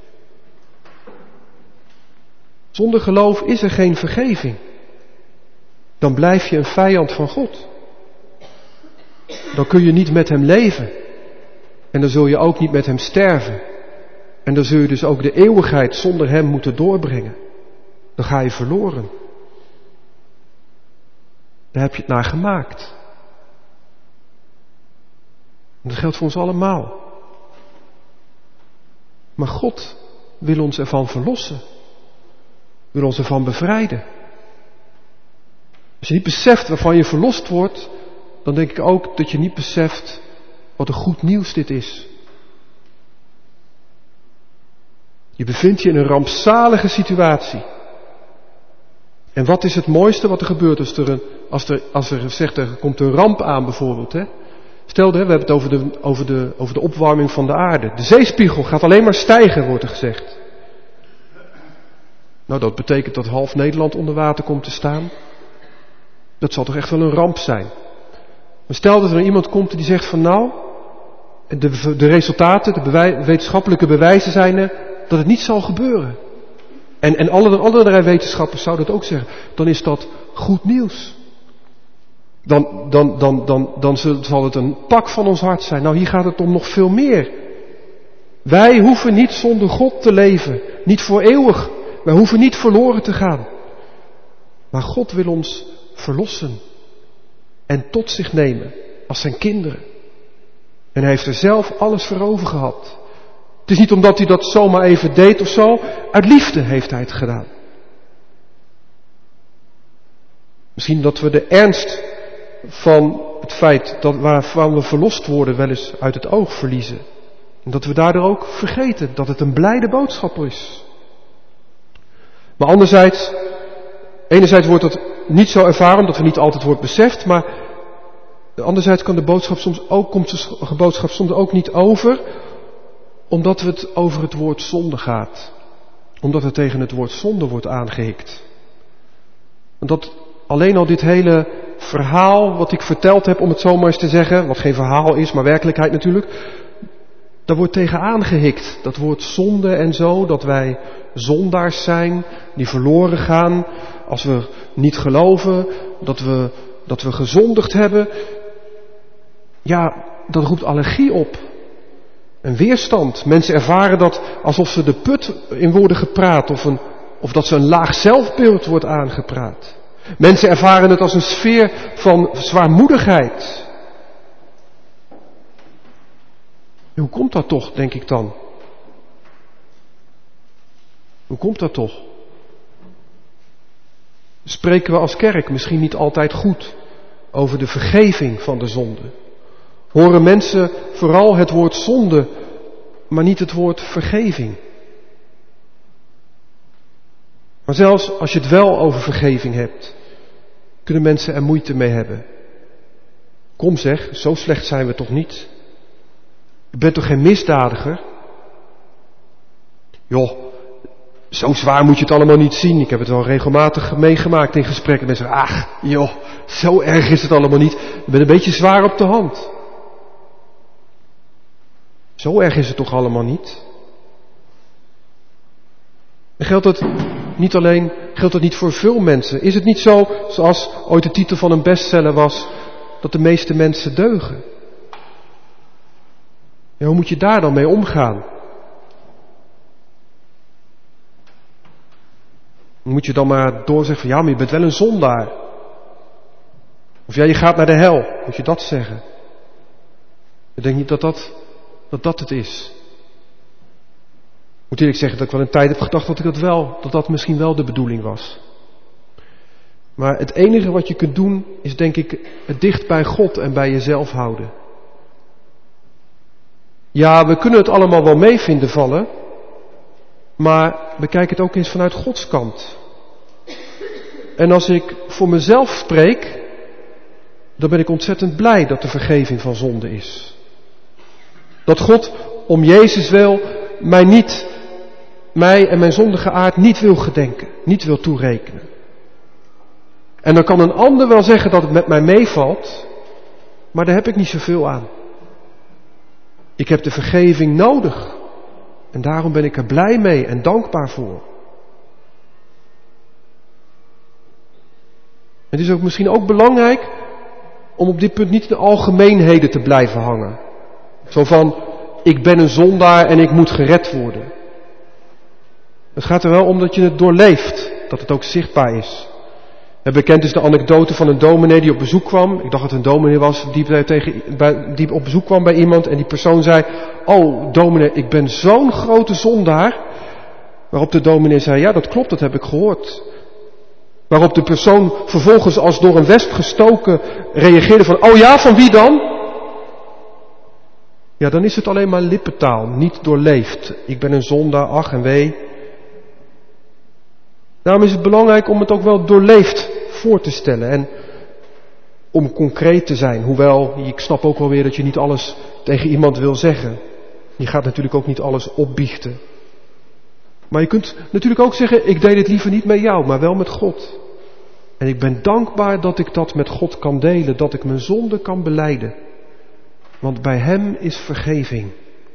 Zonder geloof is er geen vergeving. Dan blijf je een vijand van God. Dan kun je niet met hem leven. En dan zul je ook niet met hem sterven. En dan zul je dus ook de eeuwigheid zonder hem moeten doorbrengen. Dan ga je verloren. Daar heb je het naar gemaakt. En dat geldt voor ons allemaal. Maar God wil ons ervan verlossen. Wil ons ervan bevrijden. Als je niet beseft waarvan je verlost wordt, dan denk ik ook dat je niet beseft wat een goed nieuws dit is. Je bevindt je in een rampzalige situatie. En wat is het mooiste wat er gebeurt als er, een, als er, als er zegt er komt een ramp aan bijvoorbeeld. Hè? Stel, hè, we hebben het over de, over, de, over de opwarming van de aarde. De zeespiegel gaat alleen maar stijgen, wordt er gezegd. Nou, dat betekent dat half Nederland onder water komt te staan. Dat zal toch echt wel een ramp zijn. Maar stel dat er iemand komt die zegt van nou, de, de resultaten, de bewij, wetenschappelijke bewijzen zijn er dat het niet zal gebeuren. En, en alle, allerlei wetenschappers zouden dat ook zeggen. Dan is dat goed nieuws. Dan, dan, dan, dan, dan zal het een pak van ons hart zijn. Nou, hier gaat het om nog veel meer. Wij hoeven niet zonder God te leven. Niet voor eeuwig. Wij hoeven niet verloren te gaan. Maar God wil ons verlossen. En tot zich nemen. Als zijn kinderen. En hij heeft er zelf alles voor over gehad. Het is niet omdat hij dat zomaar even deed of zo. Uit liefde heeft hij het gedaan. Misschien dat we de ernst van het feit dat waarvan we verlost worden wel eens uit het oog verliezen. En dat we daardoor ook vergeten dat het een blijde boodschap is. Maar anderzijds, enerzijds wordt dat niet zo ervaren omdat het niet altijd wordt beseft, maar anderzijds kan de boodschap soms ook, komt de boodschap soms ook niet over, omdat het over het woord zonde gaat. Omdat er tegen het woord zonde wordt aangehikt. En dat alleen al dit hele verhaal wat ik verteld heb, om het zo maar eens te zeggen, wat geen verhaal is, maar werkelijkheid natuurlijk, daar wordt tegen aangehikt. Dat woord zonde en zo, dat wij zondaars zijn, die verloren gaan, als we niet geloven, dat we, dat we gezondigd hebben. Ja, dat roept allergie op. Een weerstand. Mensen ervaren dat alsof ze de put in worden gepraat, of, een, of dat ze een laag zelfbeeld wordt aangepraat. Mensen ervaren het als een sfeer van zwaarmoedigheid. En hoe komt dat toch, denk ik dan? Hoe komt dat toch? Spreken we als kerk misschien niet altijd goed over de vergeving van de zonde? Horen mensen vooral het woord zonde, maar niet het woord vergeving? Maar zelfs als je het wel over vergeving hebt, kunnen mensen er moeite mee hebben. Kom zeg, zo slecht zijn we toch niet? Je bent toch geen misdadiger? Joh, zo zwaar moet je het allemaal niet zien. Ik heb het wel regelmatig meegemaakt in gesprekken. Mensen zeggen, ach joh, zo erg is het allemaal niet. Je bent een beetje zwaar op de hand. Zo erg is het toch allemaal niet? En geldt het niet alleen, geldt het niet voor veel mensen? Is het niet zo, zoals ooit de titel van een bestseller was, dat de meeste mensen deugen? Ja, hoe moet je daar dan mee omgaan? Moet je dan maar doorzeggen van ja, maar je bent wel een zondaar. Of ja, je gaat naar de hel. Moet je dat zeggen? Ik denk niet dat dat, dat, dat het is. Ik moet eerlijk zeggen dat ik wel een tijd heb gedacht dat ik dat wel, dat dat misschien wel de bedoeling was. Maar het enige wat je kunt doen is denk ik het dicht bij God en bij jezelf houden. Ja, we kunnen het allemaal wel mee vinden vallen, maar bekijk het ook eens vanuit Gods kant. En als ik voor mezelf spreek, dan ben ik ontzettend blij dat er vergeving van zonde is. Dat God om Jezus wil mij niet, mij en mijn zondige aard niet wil gedenken, niet wil toerekenen. En dan kan een ander wel zeggen dat het met mij meevalt, maar daar heb ik niet zoveel aan. Ik heb de vergeving nodig. En daarom ben ik er blij mee en dankbaar voor. Het is ook misschien ook belangrijk om op dit punt niet in de algemeenheden te blijven hangen. Zo van, ik ben een zondaar en ik moet gered worden. Het gaat er wel om dat je het doorleeft, dat het ook zichtbaar is. Bekend is de anekdote van een dominee die op bezoek kwam. Ik dacht dat het een dominee was die, tegen, die op bezoek kwam bij iemand. En die persoon zei, oh dominee, ik ben zo'n grote zondaar. Waarop de dominee zei, ja dat klopt, dat heb ik gehoord. Waarop de persoon vervolgens als door een wesp gestoken reageerde van, oh ja, van wie dan? Ja, dan is het alleen maar lippentaal, niet doorleefd. Ik ben een zondaar, ach en wee. Daarom is het belangrijk om het ook wel doorleefd voor te stellen en om concreet te zijn. Hoewel, ik snap ook wel weer dat je niet alles tegen iemand wil zeggen. Je gaat natuurlijk ook niet alles opbiechten. Maar je kunt natuurlijk ook zeggen, ik deed het liever niet met jou, maar wel met God. En ik ben dankbaar dat ik dat met God kan delen, dat ik mijn zonde kan belijden. Want bij Hem is vergeving.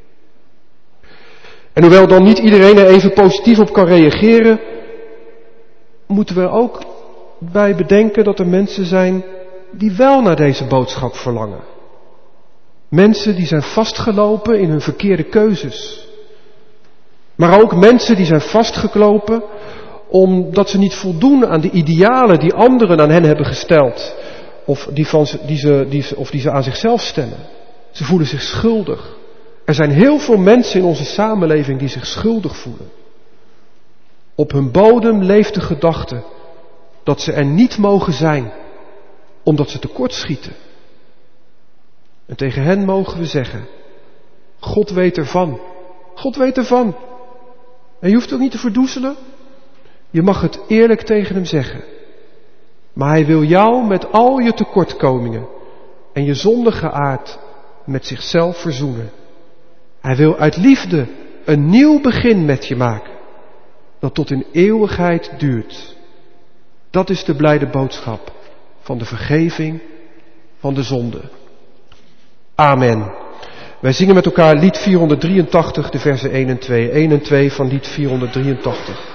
En hoewel dan niet iedereen er even positief op kan reageren, moeten we er ook bij bedenken dat er mensen zijn die wel naar deze boodschap verlangen. Mensen die zijn vastgelopen in hun verkeerde keuzes. Maar ook mensen die zijn vastgelopen omdat ze niet voldoen aan de idealen die anderen aan hen hebben gesteld. Of die, van ze, die, ze, die, ze, of die ze aan zichzelf stellen. Ze voelen zich schuldig. Er zijn heel veel mensen in onze samenleving die zich schuldig voelen. Op hun bodem leeft de gedachte dat ze er niet mogen zijn, omdat ze tekortschieten. En tegen hen mogen we zeggen, God weet ervan. God weet ervan. En je hoeft het ook niet te verdoezelen. Je mag het eerlijk tegen hem zeggen. Maar hij wil jou met al je tekortkomingen en je zondige aard met zichzelf verzoenen. Hij wil uit liefde een nieuw begin met je maken, dat tot in eeuwigheid duurt. Dat is de blijde boodschap van de vergeving van de zonde. Amen. Wij zingen met elkaar lied vierhonderddrieëntachtig, de versen één en twee. één en twee van lied vierhonderddrieëntachtig.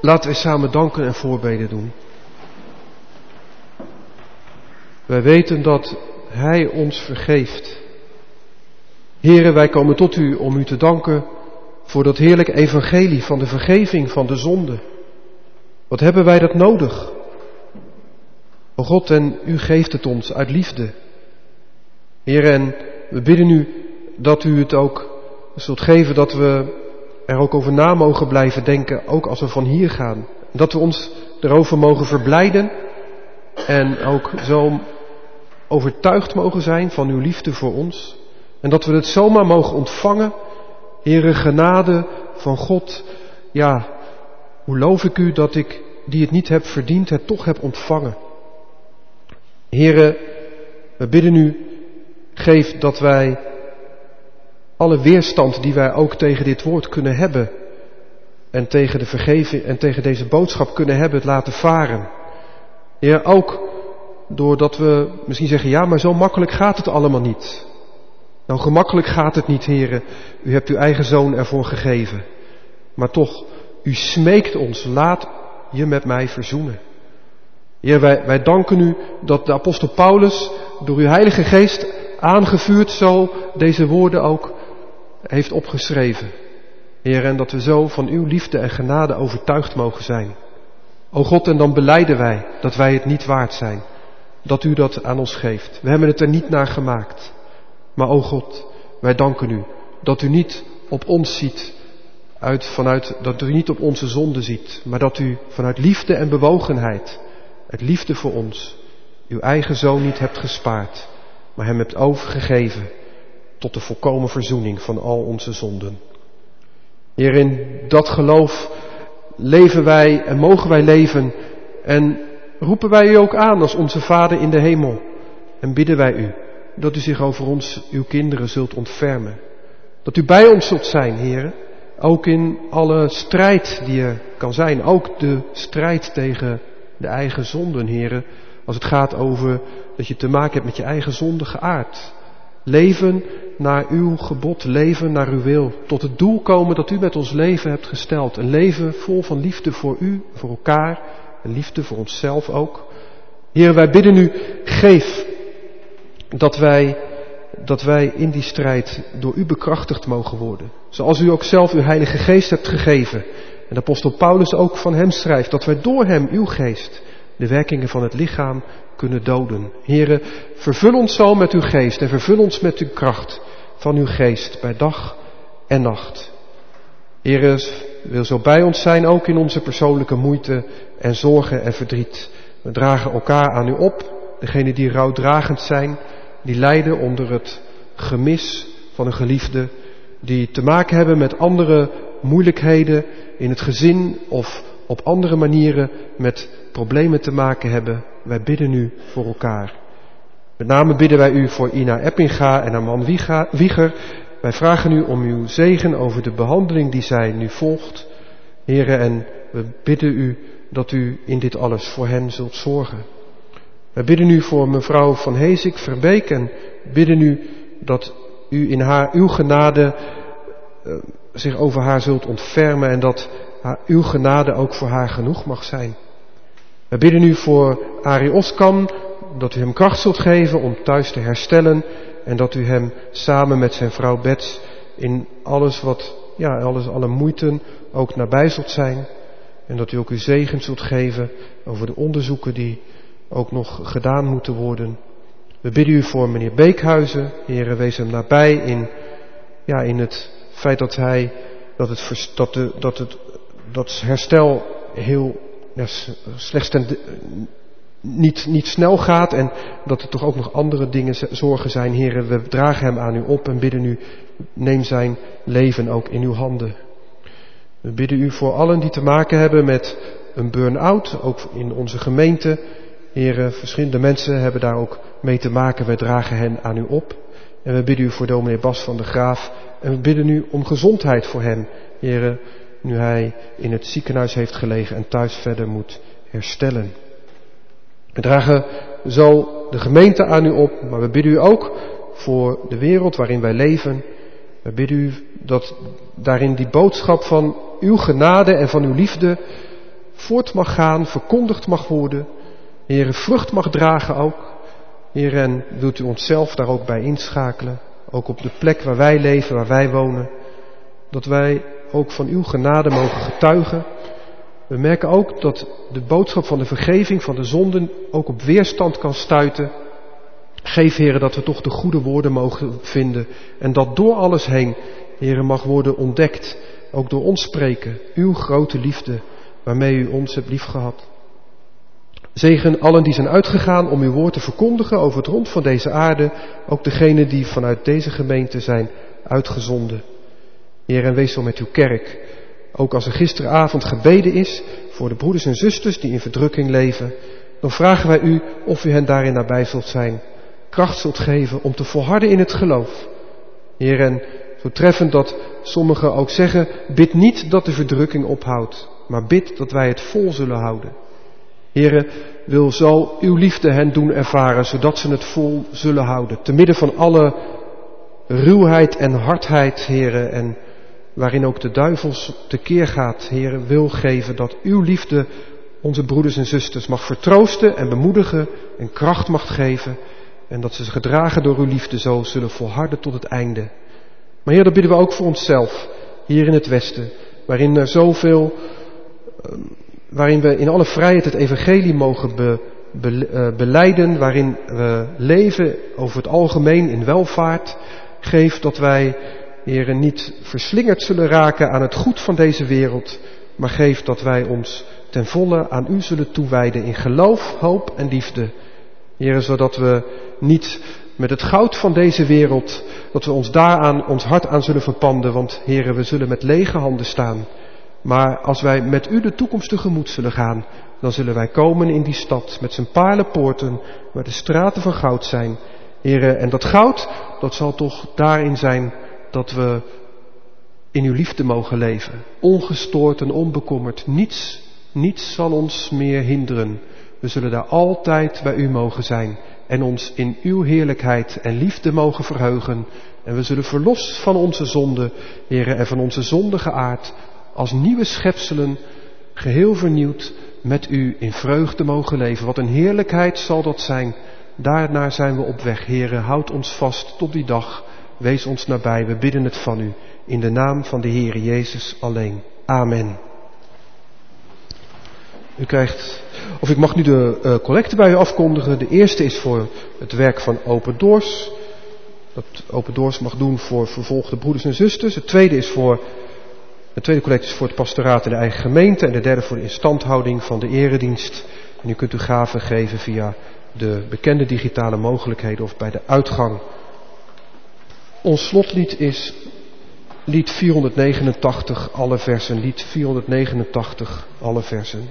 Laten we samen danken en voorbeden doen. Wij weten dat Hij ons vergeeft. Here, wij komen tot u om u te danken voor dat heerlijke evangelie van de vergeving van de zonde. Wat hebben wij dat nodig? O God, en u geeft het ons uit liefde. Heer, en we bidden u dat u het ook zult geven, dat we er ook over na mogen blijven denken, ook als we van hier gaan. Dat we ons erover mogen verblijden en ook zo overtuigd mogen zijn van uw liefde voor ons. En dat we het zomaar mogen ontvangen. Heere, genade van God. Ja, hoe loof ik u dat ik, die het niet heb verdiend, het toch heb ontvangen. Heere, we bidden u, geef dat wij alle weerstand die wij ook tegen dit woord kunnen hebben en tegen de vergeving en tegen deze boodschap kunnen hebben, het laten varen. Heer, ook doordat we misschien zeggen, ja, maar zo makkelijk gaat het allemaal niet. Nou, gemakkelijk gaat het niet, Heere. U hebt uw eigen zoon ervoor gegeven. Maar toch, u smeekt ons, laat je met mij verzoenen. Heer, wij, wij danken u dat de apostel Paulus door uw Heilige Geest aangevuurd zo deze woorden ook heeft opgeschreven. Heer, en dat we zo van uw liefde en genade overtuigd mogen zijn. O God, en dan belijden wij dat wij het niet waard zijn. Dat u dat aan ons geeft. We hebben het er niet naar gemaakt. Maar o God, wij danken u dat u niet op ons ziet, uit, vanuit, dat u niet op onze zonde ziet, maar dat u vanuit liefde en bewogenheid, uit liefde voor ons, uw eigen zoon niet hebt gespaard, maar hem hebt overgegeven tot de volkomen verzoening van al onze zonden. Heer, in dat geloof leven wij en mogen wij leven en roepen wij u ook aan als onze Vader in de hemel en bidden wij u dat u zich over ons, uw kinderen, zult ontfermen. Dat u bij ons zult zijn, Heer, ook in alle strijd die er kan zijn, ook de strijd tegen de eigen zonden, Heer, als het gaat over dat je te maken hebt met je eigen zondige aard. Leven naar uw gebod, leven naar uw wil, tot het doel komen dat u met ons leven hebt gesteld. Een leven vol van liefde voor u, voor elkaar, en liefde voor onszelf ook. Heer, wij bidden u, geef dat wij, dat wij in die strijd door u bekrachtigd mogen worden. Zoals u ook zelf uw Heilige Geest hebt gegeven. En de apostel Paulus ook van hem schrijft, dat wij door hem, uw geest, de werkingen van het lichaam kunnen doden. Heere, vervul ons zo met uw geest en vervul ons met uw kracht van uw geest bij dag en nacht. Heere, wil zo bij ons zijn ook in onze persoonlijke moeite en zorgen en verdriet. We dragen elkaar aan u op, degenen die rouwdragend zijn, die lijden onder het gemis van een geliefde, die te maken hebben met andere moeilijkheden in het gezin of op andere manieren met problemen te maken hebben. Wij bidden u voor elkaar. Met name bidden wij u voor Ina Eppinga en haar man Wieger. Wij vragen u om uw zegen over de behandeling die zij nu volgt. Here, en we bidden u dat u in dit alles voor hen zult zorgen. Wij bidden u voor mevrouw Van Heesik Verbeek en bidden u dat u in haar uw genade uh, zich over haar zult ontfermen en dat haar, uw genade ook voor haar genoeg mag zijn. Wij bidden u voor Arie Oskam, dat u hem kracht zult geven om thuis te herstellen en dat u hem samen met zijn vrouw Bets in alles wat, ja, alles, alle moeiten ook nabij zult zijn. En dat u ook uw zegen zult geven over de onderzoeken die ook nog gedaan moeten worden. We bidden u voor meneer Beekhuizen. Heere, wees hem nabij in, ja, in het feit dat hij, dat het, dat de, dat het, dat herstel heel, ja, slechts ten, niet, niet snel gaat en dat er toch ook nog andere dingen, zorgen zijn. Heere, we dragen hem aan u op en bidden u, neem zijn leven ook in uw handen. We bidden u voor allen die te maken hebben met een burn-out, ook in onze gemeente. Heere, verschillende mensen hebben daar ook mee te maken. Wij dragen hen aan u op. En we bidden u voor dominee Bas van der Graaf. En we bidden u om gezondheid voor hem. Heere, nu hij in het ziekenhuis heeft gelegen en thuis verder moet herstellen. We dragen zo de gemeente aan u op. Maar we bidden u ook voor de wereld waarin wij leven. We bidden u dat daarin die boodschap van uw genade en van uw liefde voort mag gaan, verkondigd mag worden. Heere, vrucht mag dragen ook. Heere, en wilt u onszelf daar ook bij inschakelen. Ook op de plek waar wij leven, waar wij wonen. Dat wij ook van uw genade mogen getuigen. We merken ook dat de boodschap van de vergeving van de zonden ook op weerstand kan stuiten. Geef, Heere, dat we toch de goede woorden mogen vinden. En dat door alles heen, Heere, mag worden ontdekt. Ook door ons spreken. Uw grote liefde waarmee u ons hebt liefgehad. Zegen allen die zijn uitgegaan om uw woord te verkondigen over het rond van deze aarde. Ook degenen die vanuit deze gemeente zijn uitgezonden. Heer, en wees zo met uw kerk. Ook als er gisteravond gebeden is voor de broeders en zusters die in verdrukking leven. Dan vragen wij u of u hen daarin nabij zult zijn. Kracht zult geven om te volharden in het geloof. Heer, en zo treffend dat sommigen ook zeggen, bid niet dat de verdrukking ophoudt. Maar bid dat wij het vol zullen houden. Heere, wil zo uw liefde hen doen ervaren, zodat ze het vol zullen houden. Te midden van alle ruwheid en hardheid, Heere, en waarin ook de duivels tekeer gaat, Heere, wil geven dat uw liefde onze broeders en zusters mag vertroosten en bemoedigen en kracht mag geven. En dat ze gedragen door uw liefde zo zullen volharden tot het einde. Maar Heer, dat bidden we ook voor onszelf, hier in het Westen, waarin er zoveel... waarin we in alle vrijheid het evangelie mogen be, be, uh, belijden, waarin we leven over het algemeen in welvaart. Geef dat wij, Heere, niet verslingerd zullen raken aan het goed van deze wereld, maar geef dat wij ons ten volle aan u zullen toewijden in geloof, hoop en liefde. Heere, zodat we niet met het goud van deze wereld, dat we ons daaraan, ons hart aan zullen verpanden, want Heere, we zullen met lege handen staan. Maar als wij met u de toekomst tegemoet zullen gaan, dan zullen wij komen in die stad met zijn paarlenpoorten, waar de straten van goud zijn. Heere, en dat goud, dat zal toch daarin zijn dat we in uw liefde mogen leven. Ongestoord en onbekommerd. Niets, niets zal ons meer hinderen. We zullen daar altijd bij u mogen zijn en ons in uw heerlijkheid en liefde mogen verheugen. En we zullen verlost van onze zonde, Heere, en van onze zondige aard, als nieuwe schepselen, geheel vernieuwd, met u in vreugde mogen leven. Wat een heerlijkheid zal dat zijn. Daarnaar zijn we op weg. Heere, houd ons vast tot die dag. Wees ons nabij. We bidden het van u. In de naam van de Heere Jezus alleen. Amen. U krijgt, of ik mag nu de uh, collecte bij u afkondigen. De eerste is voor het werk van Open Doors. Dat Open Doors mag doen voor vervolgde broeders en zusters. Het tweede is voor... De tweede collecte is voor het pastoraat in de eigen gemeente en de derde voor de instandhouding van de eredienst. En u kunt uw gaven geven via de bekende digitale mogelijkheden of bij de uitgang. Ons slotlied is lied vierhonderdnegenentachtig, alle versen. Lied vierhonderdnegenentachtig, alle versen.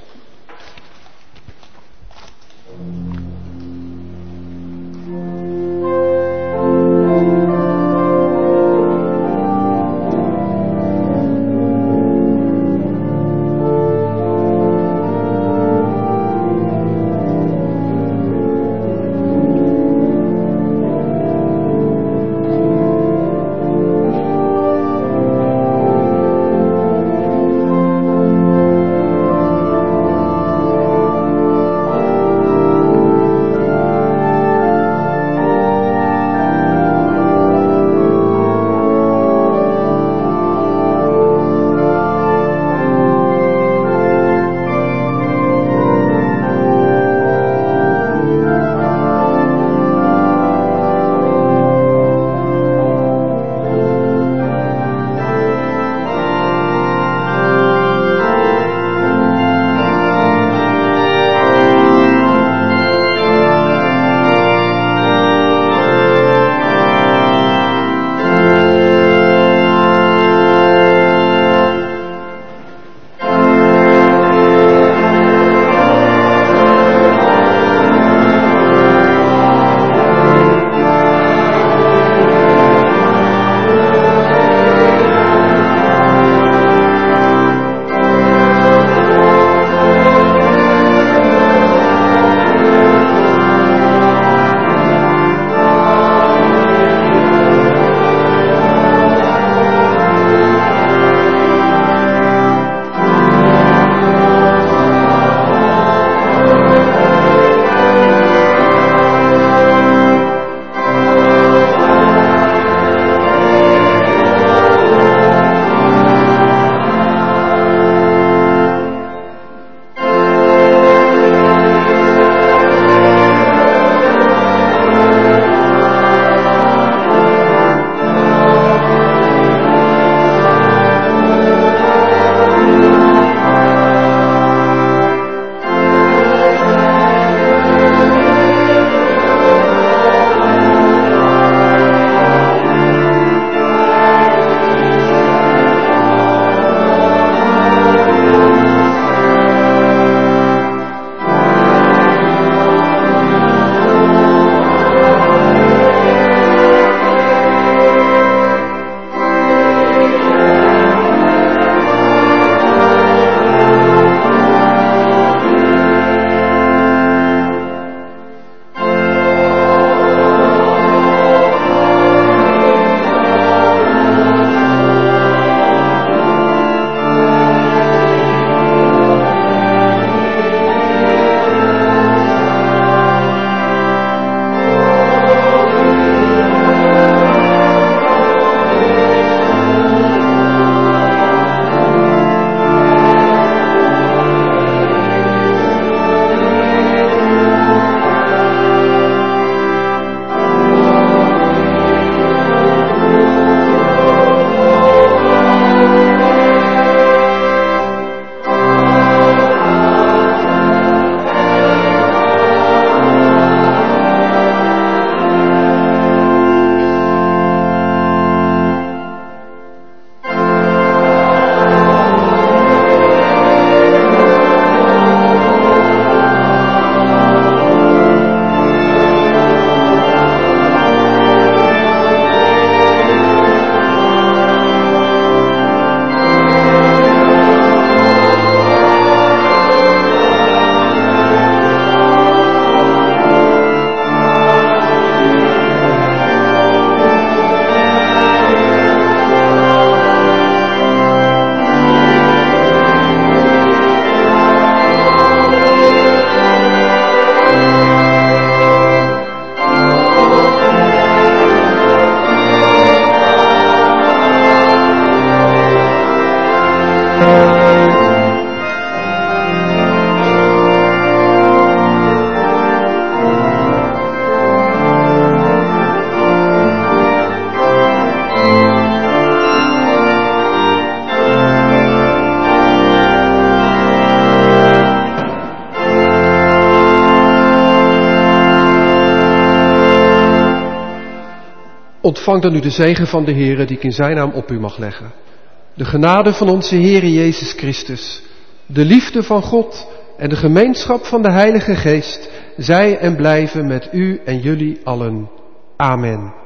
Ontvang dan nu de zegen van de Heere die ik in zijn naam op u mag leggen. De genade van onze Heere Jezus Christus, de liefde van God en de gemeenschap van de Heilige Geest, zij en blijven met u en jullie allen. Amen.